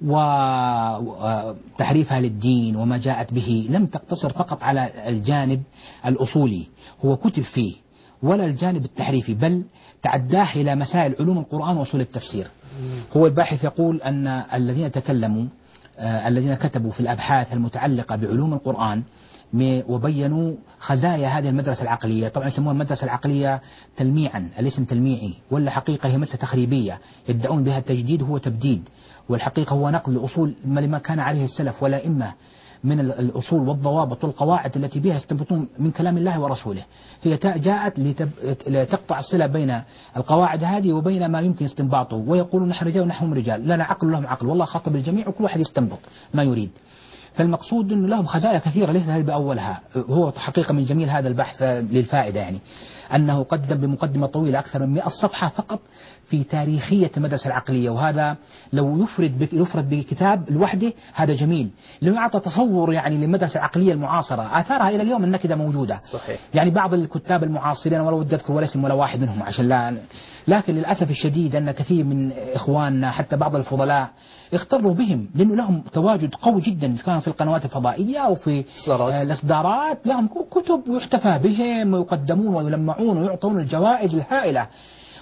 Speaker 3: وتحريفها للدين وما جاءت به لم تقتصر فقط على الجانب الأصولي هو كتب فيه، ولا الجانب التحريفي، بل تعداه إلى مسائل علوم القرآن وأصول التفسير. هو الباحث يقول أن الذين تكلموا آه، الذين كتبوا في الأبحاث المتعلقة بعلوم القرآن م- وبينوا خزايا هذه المدرسة العقلية. طبعا يسمونها المدرسة العقلية تلميعا، الاسم تلميعي، ولا حقيقة هي مدرسة تخريبية يدعون بها التجديد، هو تبديد، والحقيقة هو نقل لأصول لما كان عليه السلف ولا إما من ال- الأصول والضوابط والقواعد التي بها يستنبطون من كلام الله ورسوله. هي تا- جاءت لتب- لتقطع الصلة بين القواعد هذه وبين ما يمكن استنباطه، ويقولون نحن رجال ونحن رجال، لنا عقل لهم عقل، والله خاطب الجميع وكل واحد يستنبط ما يريد. فالمقصود أنه لهم خزايا كثيرة ليست هذه بأولها. هو حقيقة من جميل هذا البحث للفائدة يعني أنه قدم بمقدمة طويلة أكثر من مئة صفحة فقط في تاريخية المدرسة العقلية، وهذا لو يفرد بك يفرد بكتاب لوحده هذا جميل، لأنه أعطى تصور يعني للمدرسة العقلية المعاصرة، آثارها إلى اليوم النكدة موجودة.
Speaker 2: صحيح.
Speaker 3: يعني بعض الكتاب المعاصرين ولا ودي أذكر ولا اسم ولا واحد منهم عشان لا، لكن للأسف الشديد أن كثير من إخواننا حتى بعض الفضلاء اغتروا بهم، لأنه لهم تواجد قوي جدا كان في القنوات الفضائية أو في
Speaker 2: إصدارات.
Speaker 3: آه، الإصدارات، لهم كتب يحتفى بهم ويقدمون ويلمعون ويعطون الجوائز الهائلة،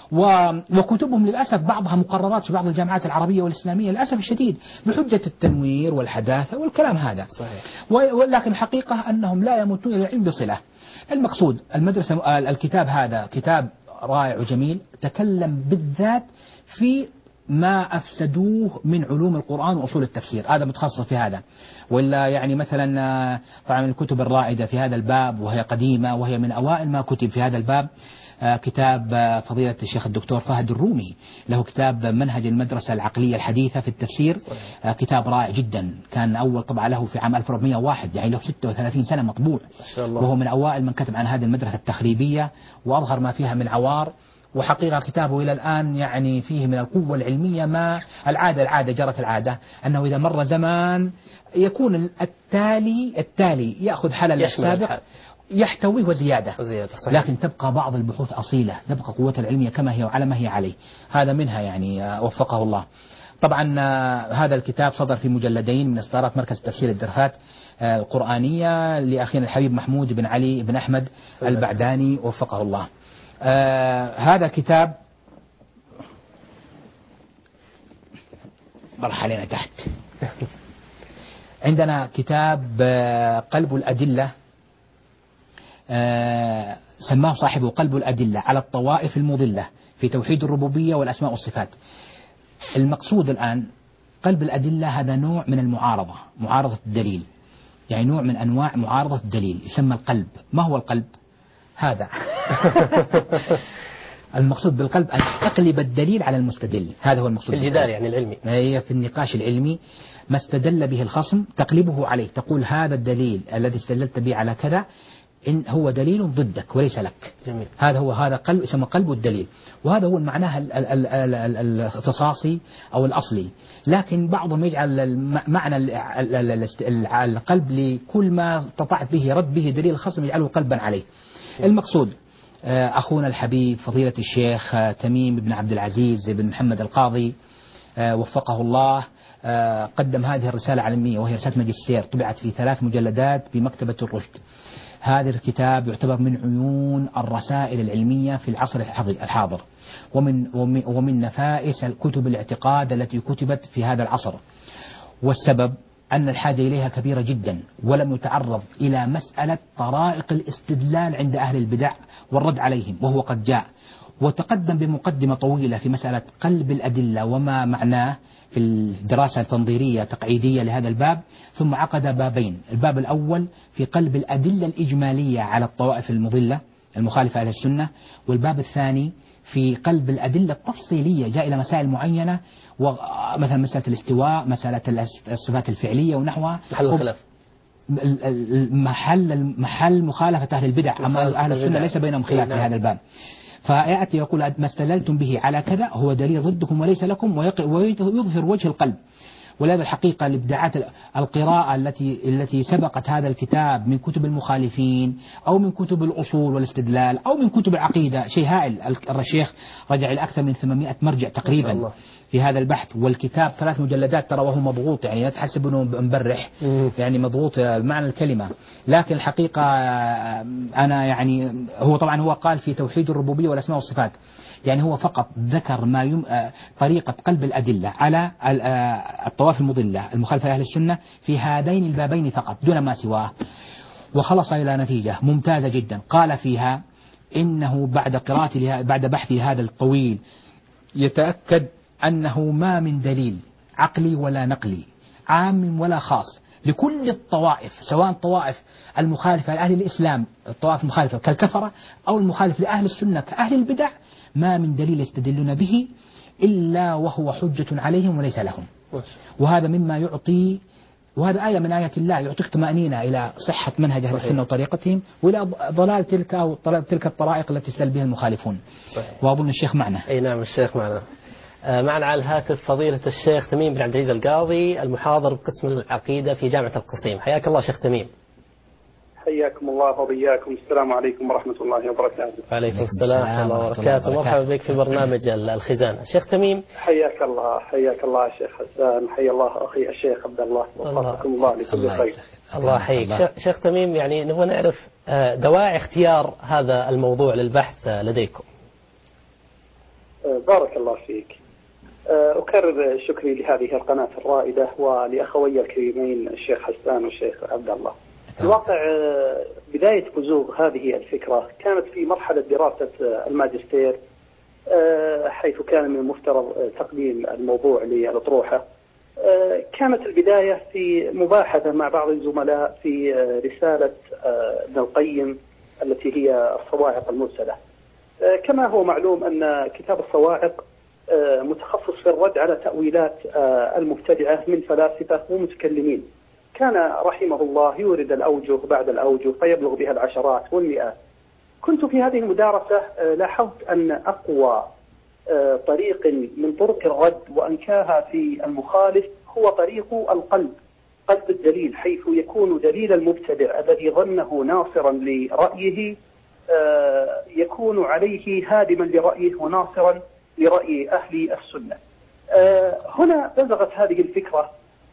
Speaker 3: وكتبهم للأسف بعضها مقررات في بعض الجامعات العربية والإسلامية للأسف الشديد بحجة التنوير والحداثة والكلام هذا.
Speaker 2: صحيح.
Speaker 3: ولكن الحقيقة أنهم لا يموتون إلى العلم بصلة. المقصود المدرسة الكتاب هذا كتاب رائع وجميل، تكلم بالذات في ما أفسدوه من علوم القرآن وأصول التفسير، هذا متخصص في هذا. ولا يعني مثلا طبعا الكتب الرائدة في هذا الباب وهي قديمة وهي من أوائل ما كتب في هذا الباب كتاب فضيلة الشيخ الدكتور فهد الرومي، له كتاب منهج المدرسة العقلية الحديثة في التفسير، كتاب رائع جدا، كان أول طبعة له في عام ألف وأربعمائة وواحد، يعني له ستة وثلاثين سنة مطبوع، وهو من أوائل من كتب عن هذه المدرسة التخريبية وأظهر ما فيها من عوار. وحقيقة كتابه إلى الآن يعني فيه من القوة العلمية ما العادة العادة جرت العادة أنه إذا مر زمان يكون التالي التالي يأخذ حلل السابق يحتويه وزيادة, وزيادة لكن تبقى بعض البحوث أصيلة، تبقى قوتها العلمية كما هي وعلى ما هي عليه، هذا منها يعني وفقه الله. طبعا هذا الكتاب صدر في مجلدين من إصدارات مركز تفسير الدراسات القرآنية لأخينا الحبيب محمود بن علي بن أحمد البعداني وفقه الله. آه هذا كتاب برح علينا تحت. عندنا كتاب آه قلب الأدلة، آه سماه صاحبه قلب الأدلة على الطوائف المضلة في توحيد الربوبية والأسماء والصفات. المقصود الآن قلب الأدلة هذا نوع من المعارضة، معارضة الدليل، يعني نوع من أنواع معارضة الدليل يسمى القلب. ما هو القلب؟ هذا المقصود بالقلب أن تقلب الدليل على المستدل، هذا هو المقصود
Speaker 2: في الجدال يعني العلمي،
Speaker 3: هي في النقاش العلمي ما استدل به الخصم تقلبه عليه، تقول هذا الدليل الذي استدلت به على كذا إن هو دليل ضدك وليس لك. جميل. هذا هو هذا قلب يسمى قلب الدليل، وهذا هو معناه الاختصاصي أو الأصلي. لكن بعضهم يجعل معنى القلب لكل ما استطعت به رد به دليل الخصم يجعله قلبا عليه. المقصود أخونا الحبيب فضيلة الشيخ تميم بن عبد العزيز بن محمد القاضي وفقه الله قدم هذه الرسالة العلمية وهي رسالة ماجستير، طبعت في ثلاث مجلدات بمكتبة الرشد. هذا الكتاب يعتبر من عيون الرسائل العلمية في العصر الحاضر، ومن ومن نفائس الكتب الاعتقاد التي كتبت في هذا العصر، والسبب أن الحاجة إليها كبيرة جدا، ولم يتعرض إلى مسألة طرائق الاستدلال عند أهل البدع والرد عليهم، وهو قد جاء وتقدم بمقدمة طويلة في مسألة قلب الأدلة وما معناه في الدراسة التنظيرية تقعيدية لهذا الباب، ثم عقد بابين، الباب الأول في قلب الأدلة الإجمالية على الطوائف المضلة المخالفة أهل السنة، والباب الثاني في قلب الأدلة التفصيلية جاء إلى مسائل معينة، ومثلا مسألة الاستواء، مسألة الصفات الفعلية ونحوها،
Speaker 2: محل الخلاف،
Speaker 3: محل محل مخالفة أهل البدع، أما أهل السنة ليس بينهم خلاف في هذا الباب. فيأتي يقول ما استدللتم به على كذا هو دليل ضدكم وليس لكم، ويظهر وجه القلب. ولهذا الحقيقة الإبداعات القراءة التي التي سبقت هذا الكتاب من كتب المخالفين أو من كتب الأصول والاستدلال أو من كتب العقيدة شيء هائل. الشيخ رجع إلى أكثر من ثمانمائة مرجع تقريبا في هذا البحث، والكتاب ثلاث مجلدات ترى وهو مضغوط، يعني لا تحسب انه مبرح، يعني مضغوط بمعنى الكلمة. لكن الحقيقة أنا يعني هو طبعا هو قال في توحيد الربوبية والأسماء والصفات، يعني هو فقط ذكر ما يم... طريقة قلب الأدلة على الطوائف المضلة المخالفة لأهل السنة في هذين البابين فقط دون ما سواه، وخلص إلى نتيجة ممتازة جدا. قال فيها إنه بعد قراءة بعد بحث هذا الطويل يتأكد أنه ما من دليل عقلي ولا نقلي عام ولا خاص لكل الطوائف، سواء طوائف المخالفة لأهل الإسلام الطوائف المخالفة كالكفرة أو المخالف لأهل السنة كأهل البدع، ما من دليل يستدلون به إلا وهو حجة عليهم وليس لهم. وهذا مما يعطي، وهذا آية من آيات الله يعطيك طمأنينة إلى صحة منهج أهل السنة وطريقتهم وإلى ضلال تلك أو تلك الطرائق التي استدل بها المخالفون. صحيح. وأظن الشيخ معنا.
Speaker 2: أي نعم الشيخ معنا. معنا على الهاتف فضيلة الشيخ تميم بن عبد العزيز القاضي المحاضر بقسم العقيدة في جامعة القصيم. حياك الله شيخ تميم.
Speaker 7: حياكم الله وبياكم. السلام عليكم ورحمة الله وبركاته.
Speaker 2: وعليكم السلام ورحمة الله وبركاته. مرحبا بك في برنامج الخزانة شيخ تميم.
Speaker 7: حياك الله حياك الله شيخ حسان، حيا الله أخي الشيخ عبد الله، وفقكم الله لكل خير.
Speaker 2: الله يحييك. شيخ تميم، يعني نبغى نعرف دواعي اختيار هذا الموضوع للبحث لديكم.
Speaker 7: بارك الله فيك. أكرر شكري لهذه القناة الرائدة ولأخوي الكريمين الشيخ حسان والشيخ عبد الله. الواقع بداية بزوغ هذه الفكرة كانت في مرحلة دراسة الماجستير، حيث كان من المفترض تقديم الموضوع للأطروحة. كانت البداية في مباحثة مع بعض الزملاء في رسالة ابن القيم التي هي الصواعق المرسلة. كما هو معلوم أن كتاب الصواعق متخصص في الرد على تأويلات المبتدعة من فلاسفة ومتكلمين. كان رحمه الله يورد الأوجه بعد الأوجه فيبلغ بها العشرات والمئات. كنت في هذه المدارسة لاحظت أن أقوى طريق من طرق الرد وأنكاها في المخالف هو طريق القلب، قلب الدليل، حيث يكون دليل المبتدع الذي ظنه ناصرا لرأيه يكون عليه هادما لرأيه وناصرا لرأي أهل السنة. هنا بزغت هذه الفكرة،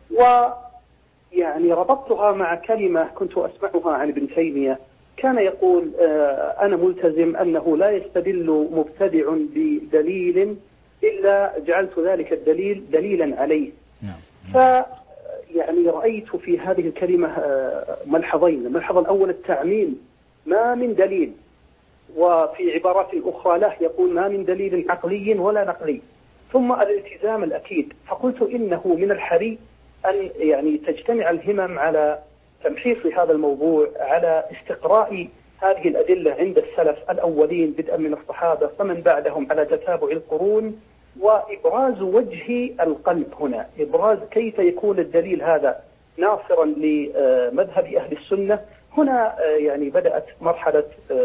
Speaker 7: ويعني ربطتها مع كلمة كنت أسمعها عن ابن تيمية، كان يقول أنا ملتزم أنه لا يستدل مبتدع بدليل إلا جعلت ذلك الدليل دليلا عليه. ف يعني رأيت في هذه الكلمة ملحظين. الملحظ الأول التعميم، ما من دليل، وفي عبارات أخرى له يقول ما من دليل عقلي ولا نقلي، ثم الالتزام الأكيد. فقلت إنه من الحري أن يعني تجتمع الهمم على تمحيص هذا الموضوع، على استقراء هذه الأدلة عند السلف الأولين بدءا من الصحابة فمن بعدهم على تتابع القرون، وإبراز وجه القلب هنا، إبراز كيف يكون الدليل هذا ناصرا لمذهب أهل السنة. هنا يعني بدأت مرحلة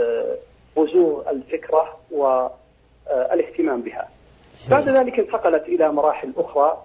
Speaker 7: بزوغ الفكرة والاهتمام بها. بعد ذلك انتقلت إلى مراحل أخرى،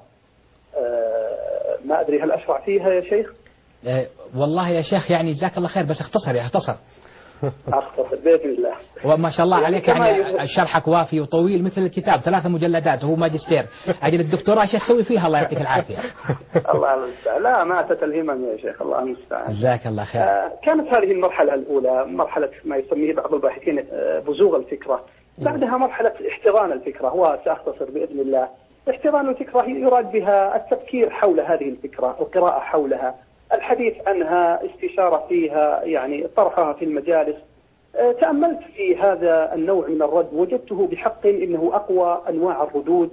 Speaker 7: ما أدري هل أشرع فيها يا شيخ؟
Speaker 3: أه والله يا شيخ يعني جزاك الله خير، بس اختصر يا اختصر.
Speaker 7: أختصر بإذن الله.
Speaker 3: وما شاء الله
Speaker 7: يعني
Speaker 3: عليك، يعني شرحك وافي وطويل مثل الكتاب، ثلاثة مجلدات وهو ماجستير. أجل الدكتوراه شيخ سوي فيها، الله يعطيك العافية.
Speaker 7: الله المستعان. لا ماتت الهمم يا شيخ، الله المستعان.
Speaker 3: جزاك الله خير.
Speaker 7: آه كانت هذه المرحلة الأولى مرحلة ما يسميه بعض الباحثين آه بزوغ الفكرة. بعدها مرحلة احتضان الفكرة، وسأختصر بإذن الله. احتضان الفكرة يراد بها التفكير حول هذه الفكرة، القراءة حولها، الحديث عنها، استشارة فيها، يعني طرحها في المجالس. تأملت في هذا النوع من الرد، وجدته بحق إنه أقوى أنواع الردود،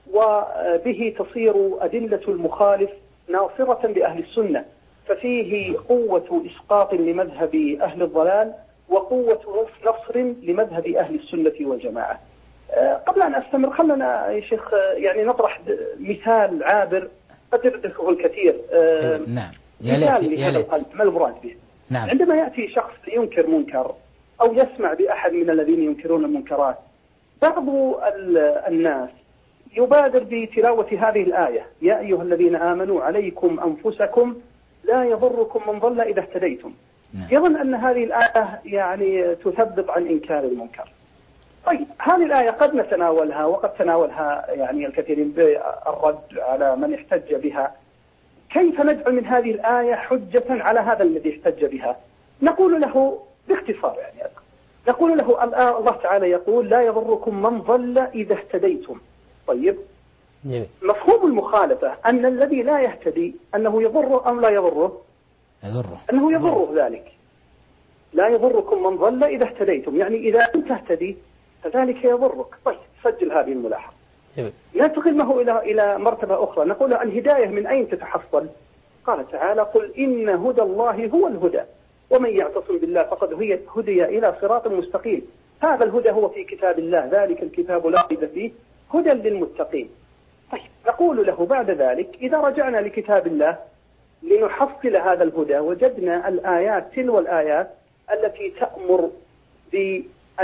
Speaker 7: وبه تصير أدلة المخالف ناصرة لأهل السنة، ففيه قوة إسقاط لمذهب أهل الضلال وقوة نصر لمذهب أهل السنة والجماعة. قبل أن أستمر خلنا يا شيخ يعني نطرح مثال عابر قد يحدثه الكثير.
Speaker 3: نعم.
Speaker 7: مثال لهذا القلب، ما المراد به؟
Speaker 3: نعم.
Speaker 7: عندما يأتي شخص لينكر منكر أو يسمع بأحد من الذين ينكرون المنكرات، بعض الناس يبادر بتلاوة هذه الآية: يا أيها الذين آمنوا عليكم أنفسكم لا يضركم من ضل إذا اهتديتم.
Speaker 3: نعم.
Speaker 7: يظن أن هذه الآية يعني تثبط عن إنكار المنكر. طيب هذه الآية قد نتناولها وقد تناولها يعني الكثيرين بالرد على من احتج بها. كيف نجعل من هذه الآية حجة على هذا الذي احتج بها؟ نقول له باختصار يعني نقول له الله تعالى يقول لا يضركم من ضل إذا اهتديتم. طيب
Speaker 2: جميل.
Speaker 7: مفهوم المخالفة أن الذي لا يهتدي أنه يضره أم لا يضره؟
Speaker 3: يضره.
Speaker 7: أنه يضره ذلك. لا يضركم من ضل إذا اهتديتم، يعني إذا لم تهتدي فذلك يضرك. طيب سجل هذه الملاحظة. ننتقل معه إلى إلى مرتبة أخرى، نقول الهداية من أين تتحصل؟ قال تعالى: قل إن هدى الله هو الهدى ومن يعتصم بالله فقد هدي إلى صراط مستقيم. هذا الهدى هو في كتاب الله، ذلك الكتاب لا ريب فيه هدى للمتقين. طيب نقول له بعد ذلك إذا رجعنا لكتاب الله لنحصل هذا الهدى، وجدنا الآيات تلو الآيات التي تأمر ب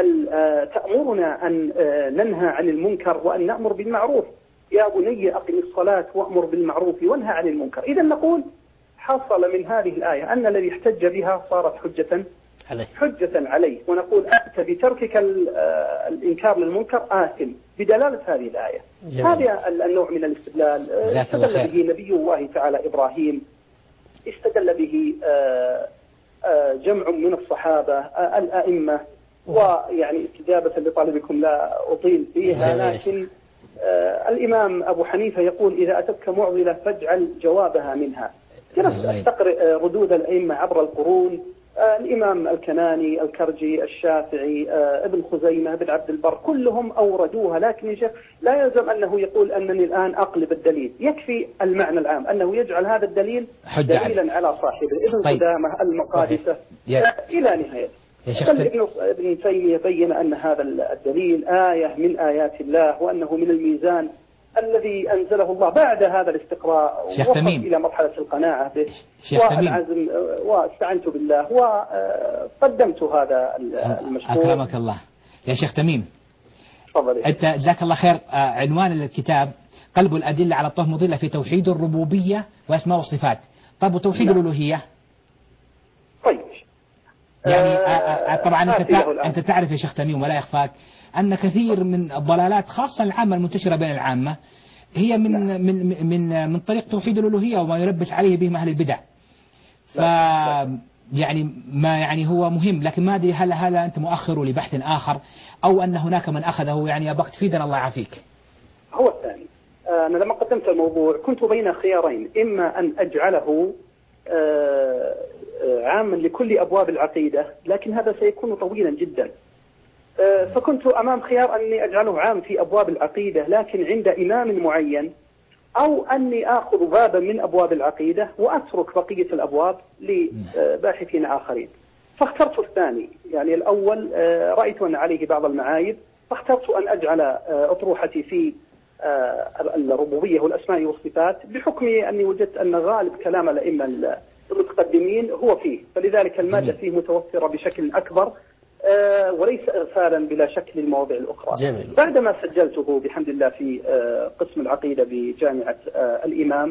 Speaker 7: تأمرنا أن ننهى عن المنكر وأن نأمر بالمعروف. يا بني أقم الصلاة وأمر بالمعروف وانهى عن المنكر. إذا نقول حصل من هذه الآية أن الذي احتج بها صارت حجة عليه. حجة عليه، ونقول أنت بتركك الإنكار للمنكر آثم بدلالة هذه الآية. هذا النوع من الاستدلال استدل به نبي الله تعالى إبراهيم، استدل به جمع من الصحابة الأئمة، ويعني استجابة لطالبكم لا أطيل فيها، لكن آه الإمام أبو حنيفة يقول إذا أتتك معضلة فاجعل جوابها منها. جلست أستقرئ ردود الأئمة عبر القرون، آه الإمام الكناني، الكرجي، الشافعي، آه ابن خزيمة، ابن عبد البر، كلهم أوردوها. لكن يا شيخ لا يلزم أنه يقول أنني الآن أقلب الدليل، يكفي المعنى العام أنه يجعل هذا الدليل دليلا على صاحبه. ابن
Speaker 3: طيب.
Speaker 7: قدامة، المقادسة إلى نهاية. بل ابن ابن تيمية بين أن هذا الدليل آية من آيات الله، وأنه من الميزان الذي أنزله الله بعد هذا الاستقراء، وصل إلى مرحلة القناعة به والعزم، واستعنت بالله وقدمت هذا المشروع.
Speaker 3: أكرمك الله يا شيخ تميم.
Speaker 7: تفضل.
Speaker 3: أنت جزاك الله خير. عنوان الكتاب قلب الأدلة على الطه مضلة في توحيد الربوبية وأسماء والصفات. طب وتوحيد الألوهية؟
Speaker 7: طيب
Speaker 3: يعني آه طبعا أنت, أنت تعرف يا شيخ تميم ولا يخفاك أن كثير من الضلالات خاصة العامة المنتشرة بين العامة هي من لا. من من من طريق توحيد الألوهية وما يلبس عليه به أهل البدع. ف يعني ما يعني هو مهم، لكن ما أدري هل هل أنت مؤخر لبحث آخر أو أن هناك من أخذه، يعني أبغى تفيدنا الله يعافيك.
Speaker 7: هو الثاني، أنا لما قدمت الموضوع كنت بين خيارين، إما أن أجعله عاما لكل أبواب العقيدة، لكن هذا سيكون طويلا جدا، فكنت أمام خيار أني أجعله عام في أبواب العقيدة لكن عند إمام معين، أو أني آخذ بابا من أبواب العقيدة وأترك بقية الأبواب لباحثين آخرين. فاخترت الثاني، يعني الأول رأيت أن عليه بعض المعايب، فاخترت أن أجعل أطروحتي في الربوبية والأسماء والصفات، بحكم أني وجدت أن غالب كلام الأئمة المتقدمين هو فيه، فلذلك المادة فيه متوفرة بشكل أكبر وليس إغفالا بلا شك للمواضيع الأخرى.
Speaker 2: جميل.
Speaker 7: بعدما سجلته بحمد الله في قسم العقيدة بجامعة الإمام،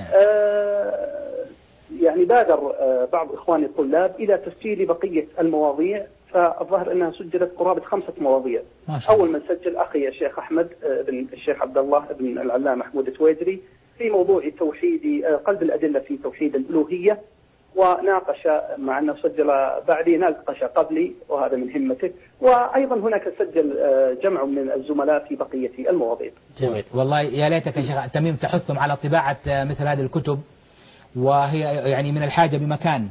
Speaker 7: يعني بادر بعض إخواني الطلاب إلى تسجيل بقية المواضيع، فالظاهر أنها سجلت قرابة خمسة مواضيع. أول من سجل أخي الشيخ أحمد بن الشيخ عبد الله بن العلامة محمود التويجري في موضوع توحيد قلب الأدلة في توحيد الألوهية، وناقش مع أنه سجل بعدي ناقش قبلي وهذا من همته، وأيضا هناك سجل جمع من الزملاء في بقية المواضيع.
Speaker 3: جميل. والله يا ليتك يا شيخ تميم تحثهم على طباعة مثل هذه الكتب، وهي يعني من الحاجة بمكان.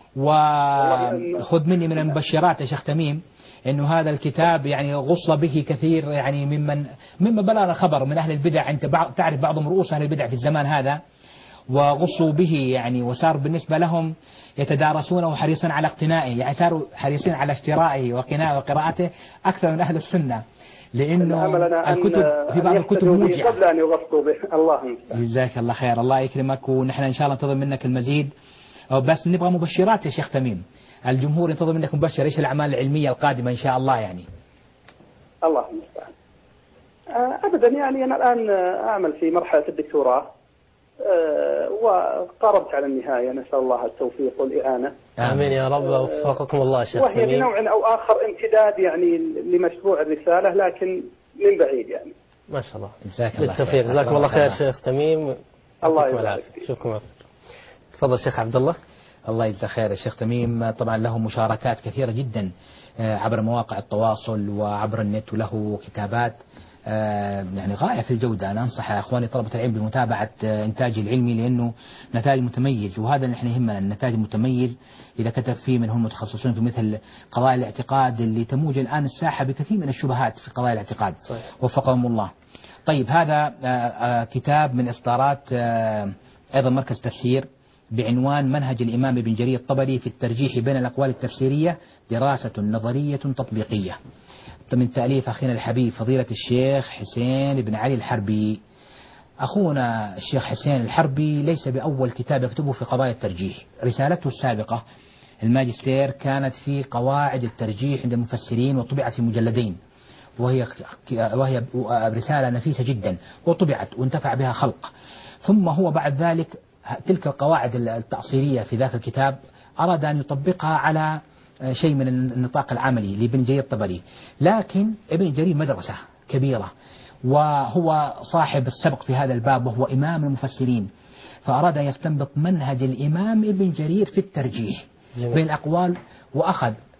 Speaker 3: وخذ مني من المبشرات يا شيخ تميم انه هذا الكتاب يعني غص به كثير، يعني ممن مما بلغنا خبر من اهل البدع. انت تعرف بعضهم رؤوس اهل البدع في الزمان هذا، وغصوا به يعني، وصار بالنسبة لهم يتدارسونه وحريصين على اقتنائه، يعني صاروا حريصين على اشترائه وقنائه وقراءته أكثر من أهل السنة، لأنه الكتب في بعض الكتب موجعة
Speaker 7: قبل أن يغصوا به. الله
Speaker 3: جزاك الله خير، الله يكرمك، ونحن إن شاء الله ننتظر منك المزيد. بس نبغى مبشرات يا شيخ تميم، الجمهور ينتظر منك مبشر. إيش الأعمال العلمية القادمة إن شاء الله يعني؟
Speaker 7: الله المستعان. أبدا، يعني أنا الآن أعمل في مرحلة الدكتوراه، أه وقاربت على النهاية، نسأل الله التوفيق والإعانة.
Speaker 2: آمين يا رب، وفقكم الله شيخ
Speaker 7: وهي
Speaker 2: تميم.
Speaker 7: بنوع أو آخر امتداد يعني لمشروع الرسالة، لكن من بعيد يعني.
Speaker 2: ما شاء الله.
Speaker 3: جزاك الله خير.
Speaker 2: بالتوفيق. جزاكم الله خير شيخ تميم.
Speaker 7: الله يبارك فيك.
Speaker 2: شكرا. تفضل شيخ عبد الله.
Speaker 3: الله يجزاه خير. الشيخ تميم طبعا له مشاركات كثيرة جدا عبر مواقع التواصل وعبر النت، وله كتابات يعني غاية في الجودة. أنا أنصح أخواني طلبة العلم بمتابعة إنتاجه العلمي، لأنه نتاج متميز، وهذا اللي نحن يهمنا، النتاج المتميز. إذا كتب فيه من هم متخصصين في مثل قضايا الاعتقاد اللي تموج الآن الساحة بكثير من الشبهات في قضايا الاعتقاد، وفقهم الله. طيب، هذا كتاب من إصدارات أيضا مركز تفسير بعنوان منهج الإمام ابن جرير الطبري في الترجيح بين الأقوال التفسيرية، دراسة نظرية تطبيقية، من تأليف أخينا الحبيب فضيلة الشيخ حسين بن علي الحربي. أخونا الشيخ حسين الحربي ليس بأول كتاب يكتبه في قضايا الترجيح. رسالته السابقة الماجستير كانت في قواعد الترجيح عند المفسرين، وطبعت في مجلدين، وهي وهي رسالة نفيسة جدا، وطبعت وانتفع بها خلق. ثم هو بعد ذلك تلك القواعد التأصيلية في ذاك الكتاب أراد أن يطبقها على شيء من النطاق العملي لابن جرير الطبري. لكن ابن جرير مدرسة كبيرة، وهو صاحب السبق في هذا الباب، وهو إمام المفسرين، فأراد أن يستنبط منهج الإمام ابن جرير في الترجيح بين الأقوال، وأخذ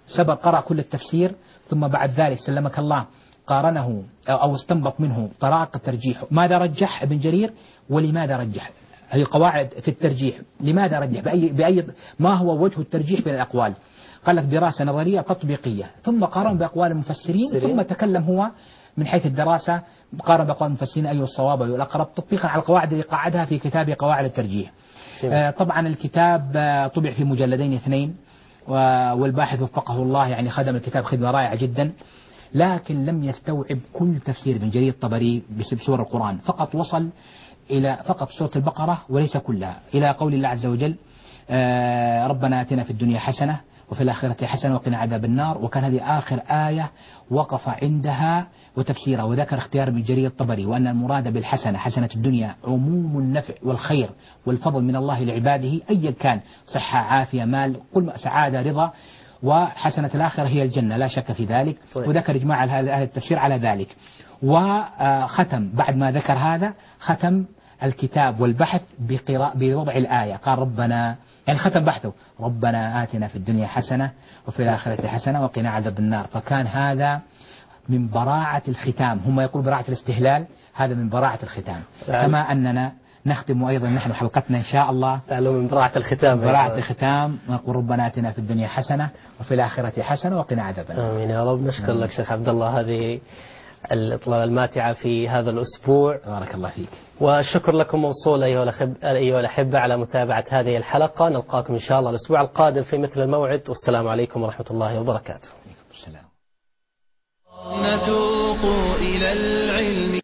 Speaker 3: سبق قرأ كل التفسير ثم بعد ذلك سلمك الله قارنه أو استنبط منه طرائق الترجيح، ماذا رجح ابن جرير ولماذا رجح، هذه قواعد في الترجيح، لماذا رجح بأي, بأي ما هو وجه الترجيح بين الأقوال. قال لك دراسة نظرية تطبيقية، ثم قارن بأقوال المفسرين، ثم تكلم هو من حيث الدراسة قارن بأقوال المفسرين أي الصواب أي الأقرب تطبيقا على القواعد اللي قاعدها في كتاب قواعد الترجيح. آه طبعا الكتاب آه طبع في مجلدين اثنين، والباحث وفقه الله يعني خدم الكتاب خدمة رائعة جدا، لكن لم يستوعب كل تفسير ابن جرير الطبري بسور القرآن، فقط وصل إلى فقط سورة البقرة وليس كلها، إلى قول الله عز وجل آه ربنا آتنا في الدنيا حسنة وفي الآخرة حسنة وقنا عذاب النار، وكان هذه آخر آية وقف عندها وتفسيرها، وذكر اختيار ابن جرير الطبري وأن المراد بالحسنة حسنة الدنيا عموم النفع والخير والفضل من الله لعباده أيا كان، صحة عافية مال كل سعادة رضا، وحسنة الآخرة هي الجنة لا شك في ذلك. طيب. وذكر إجماع أهل التفسير على ذلك، وختم بعد ما ذكر هذا ختم الكتاب والبحث بقراءة بوضع الآية، قال ربنا يعني ختم بحثه ربنا آتنا في الدنيا حسنة وفي الآخرة حسنة وقنا عذاب النار، فكان هذا من براعة الختام، هم يقول براعة الاستهلال، هذا من براعة الختام. كما أننا نختم أيضا نحن حلقتنا إن شاء الله
Speaker 2: تعالوا من براعة الختام،
Speaker 3: براعة الختام نقول ربنا آتنا في الدنيا حسنة وفي الآخرة حسنة وقنا عذاب النار.
Speaker 2: آمين يا رب. نشكر لك شيخ عبد الله هذه الإطلالة الماتعة في هذا الأسبوع،
Speaker 3: بارك الله فيك،
Speaker 2: والشكر لكم موصول أيها الأحبة على متابعة هذه الحلقة. نلقاكم إن شاء الله الأسبوع القادم في مثل الموعد، والسلام عليكم ورحمة الله وبركاته.
Speaker 3: السلام.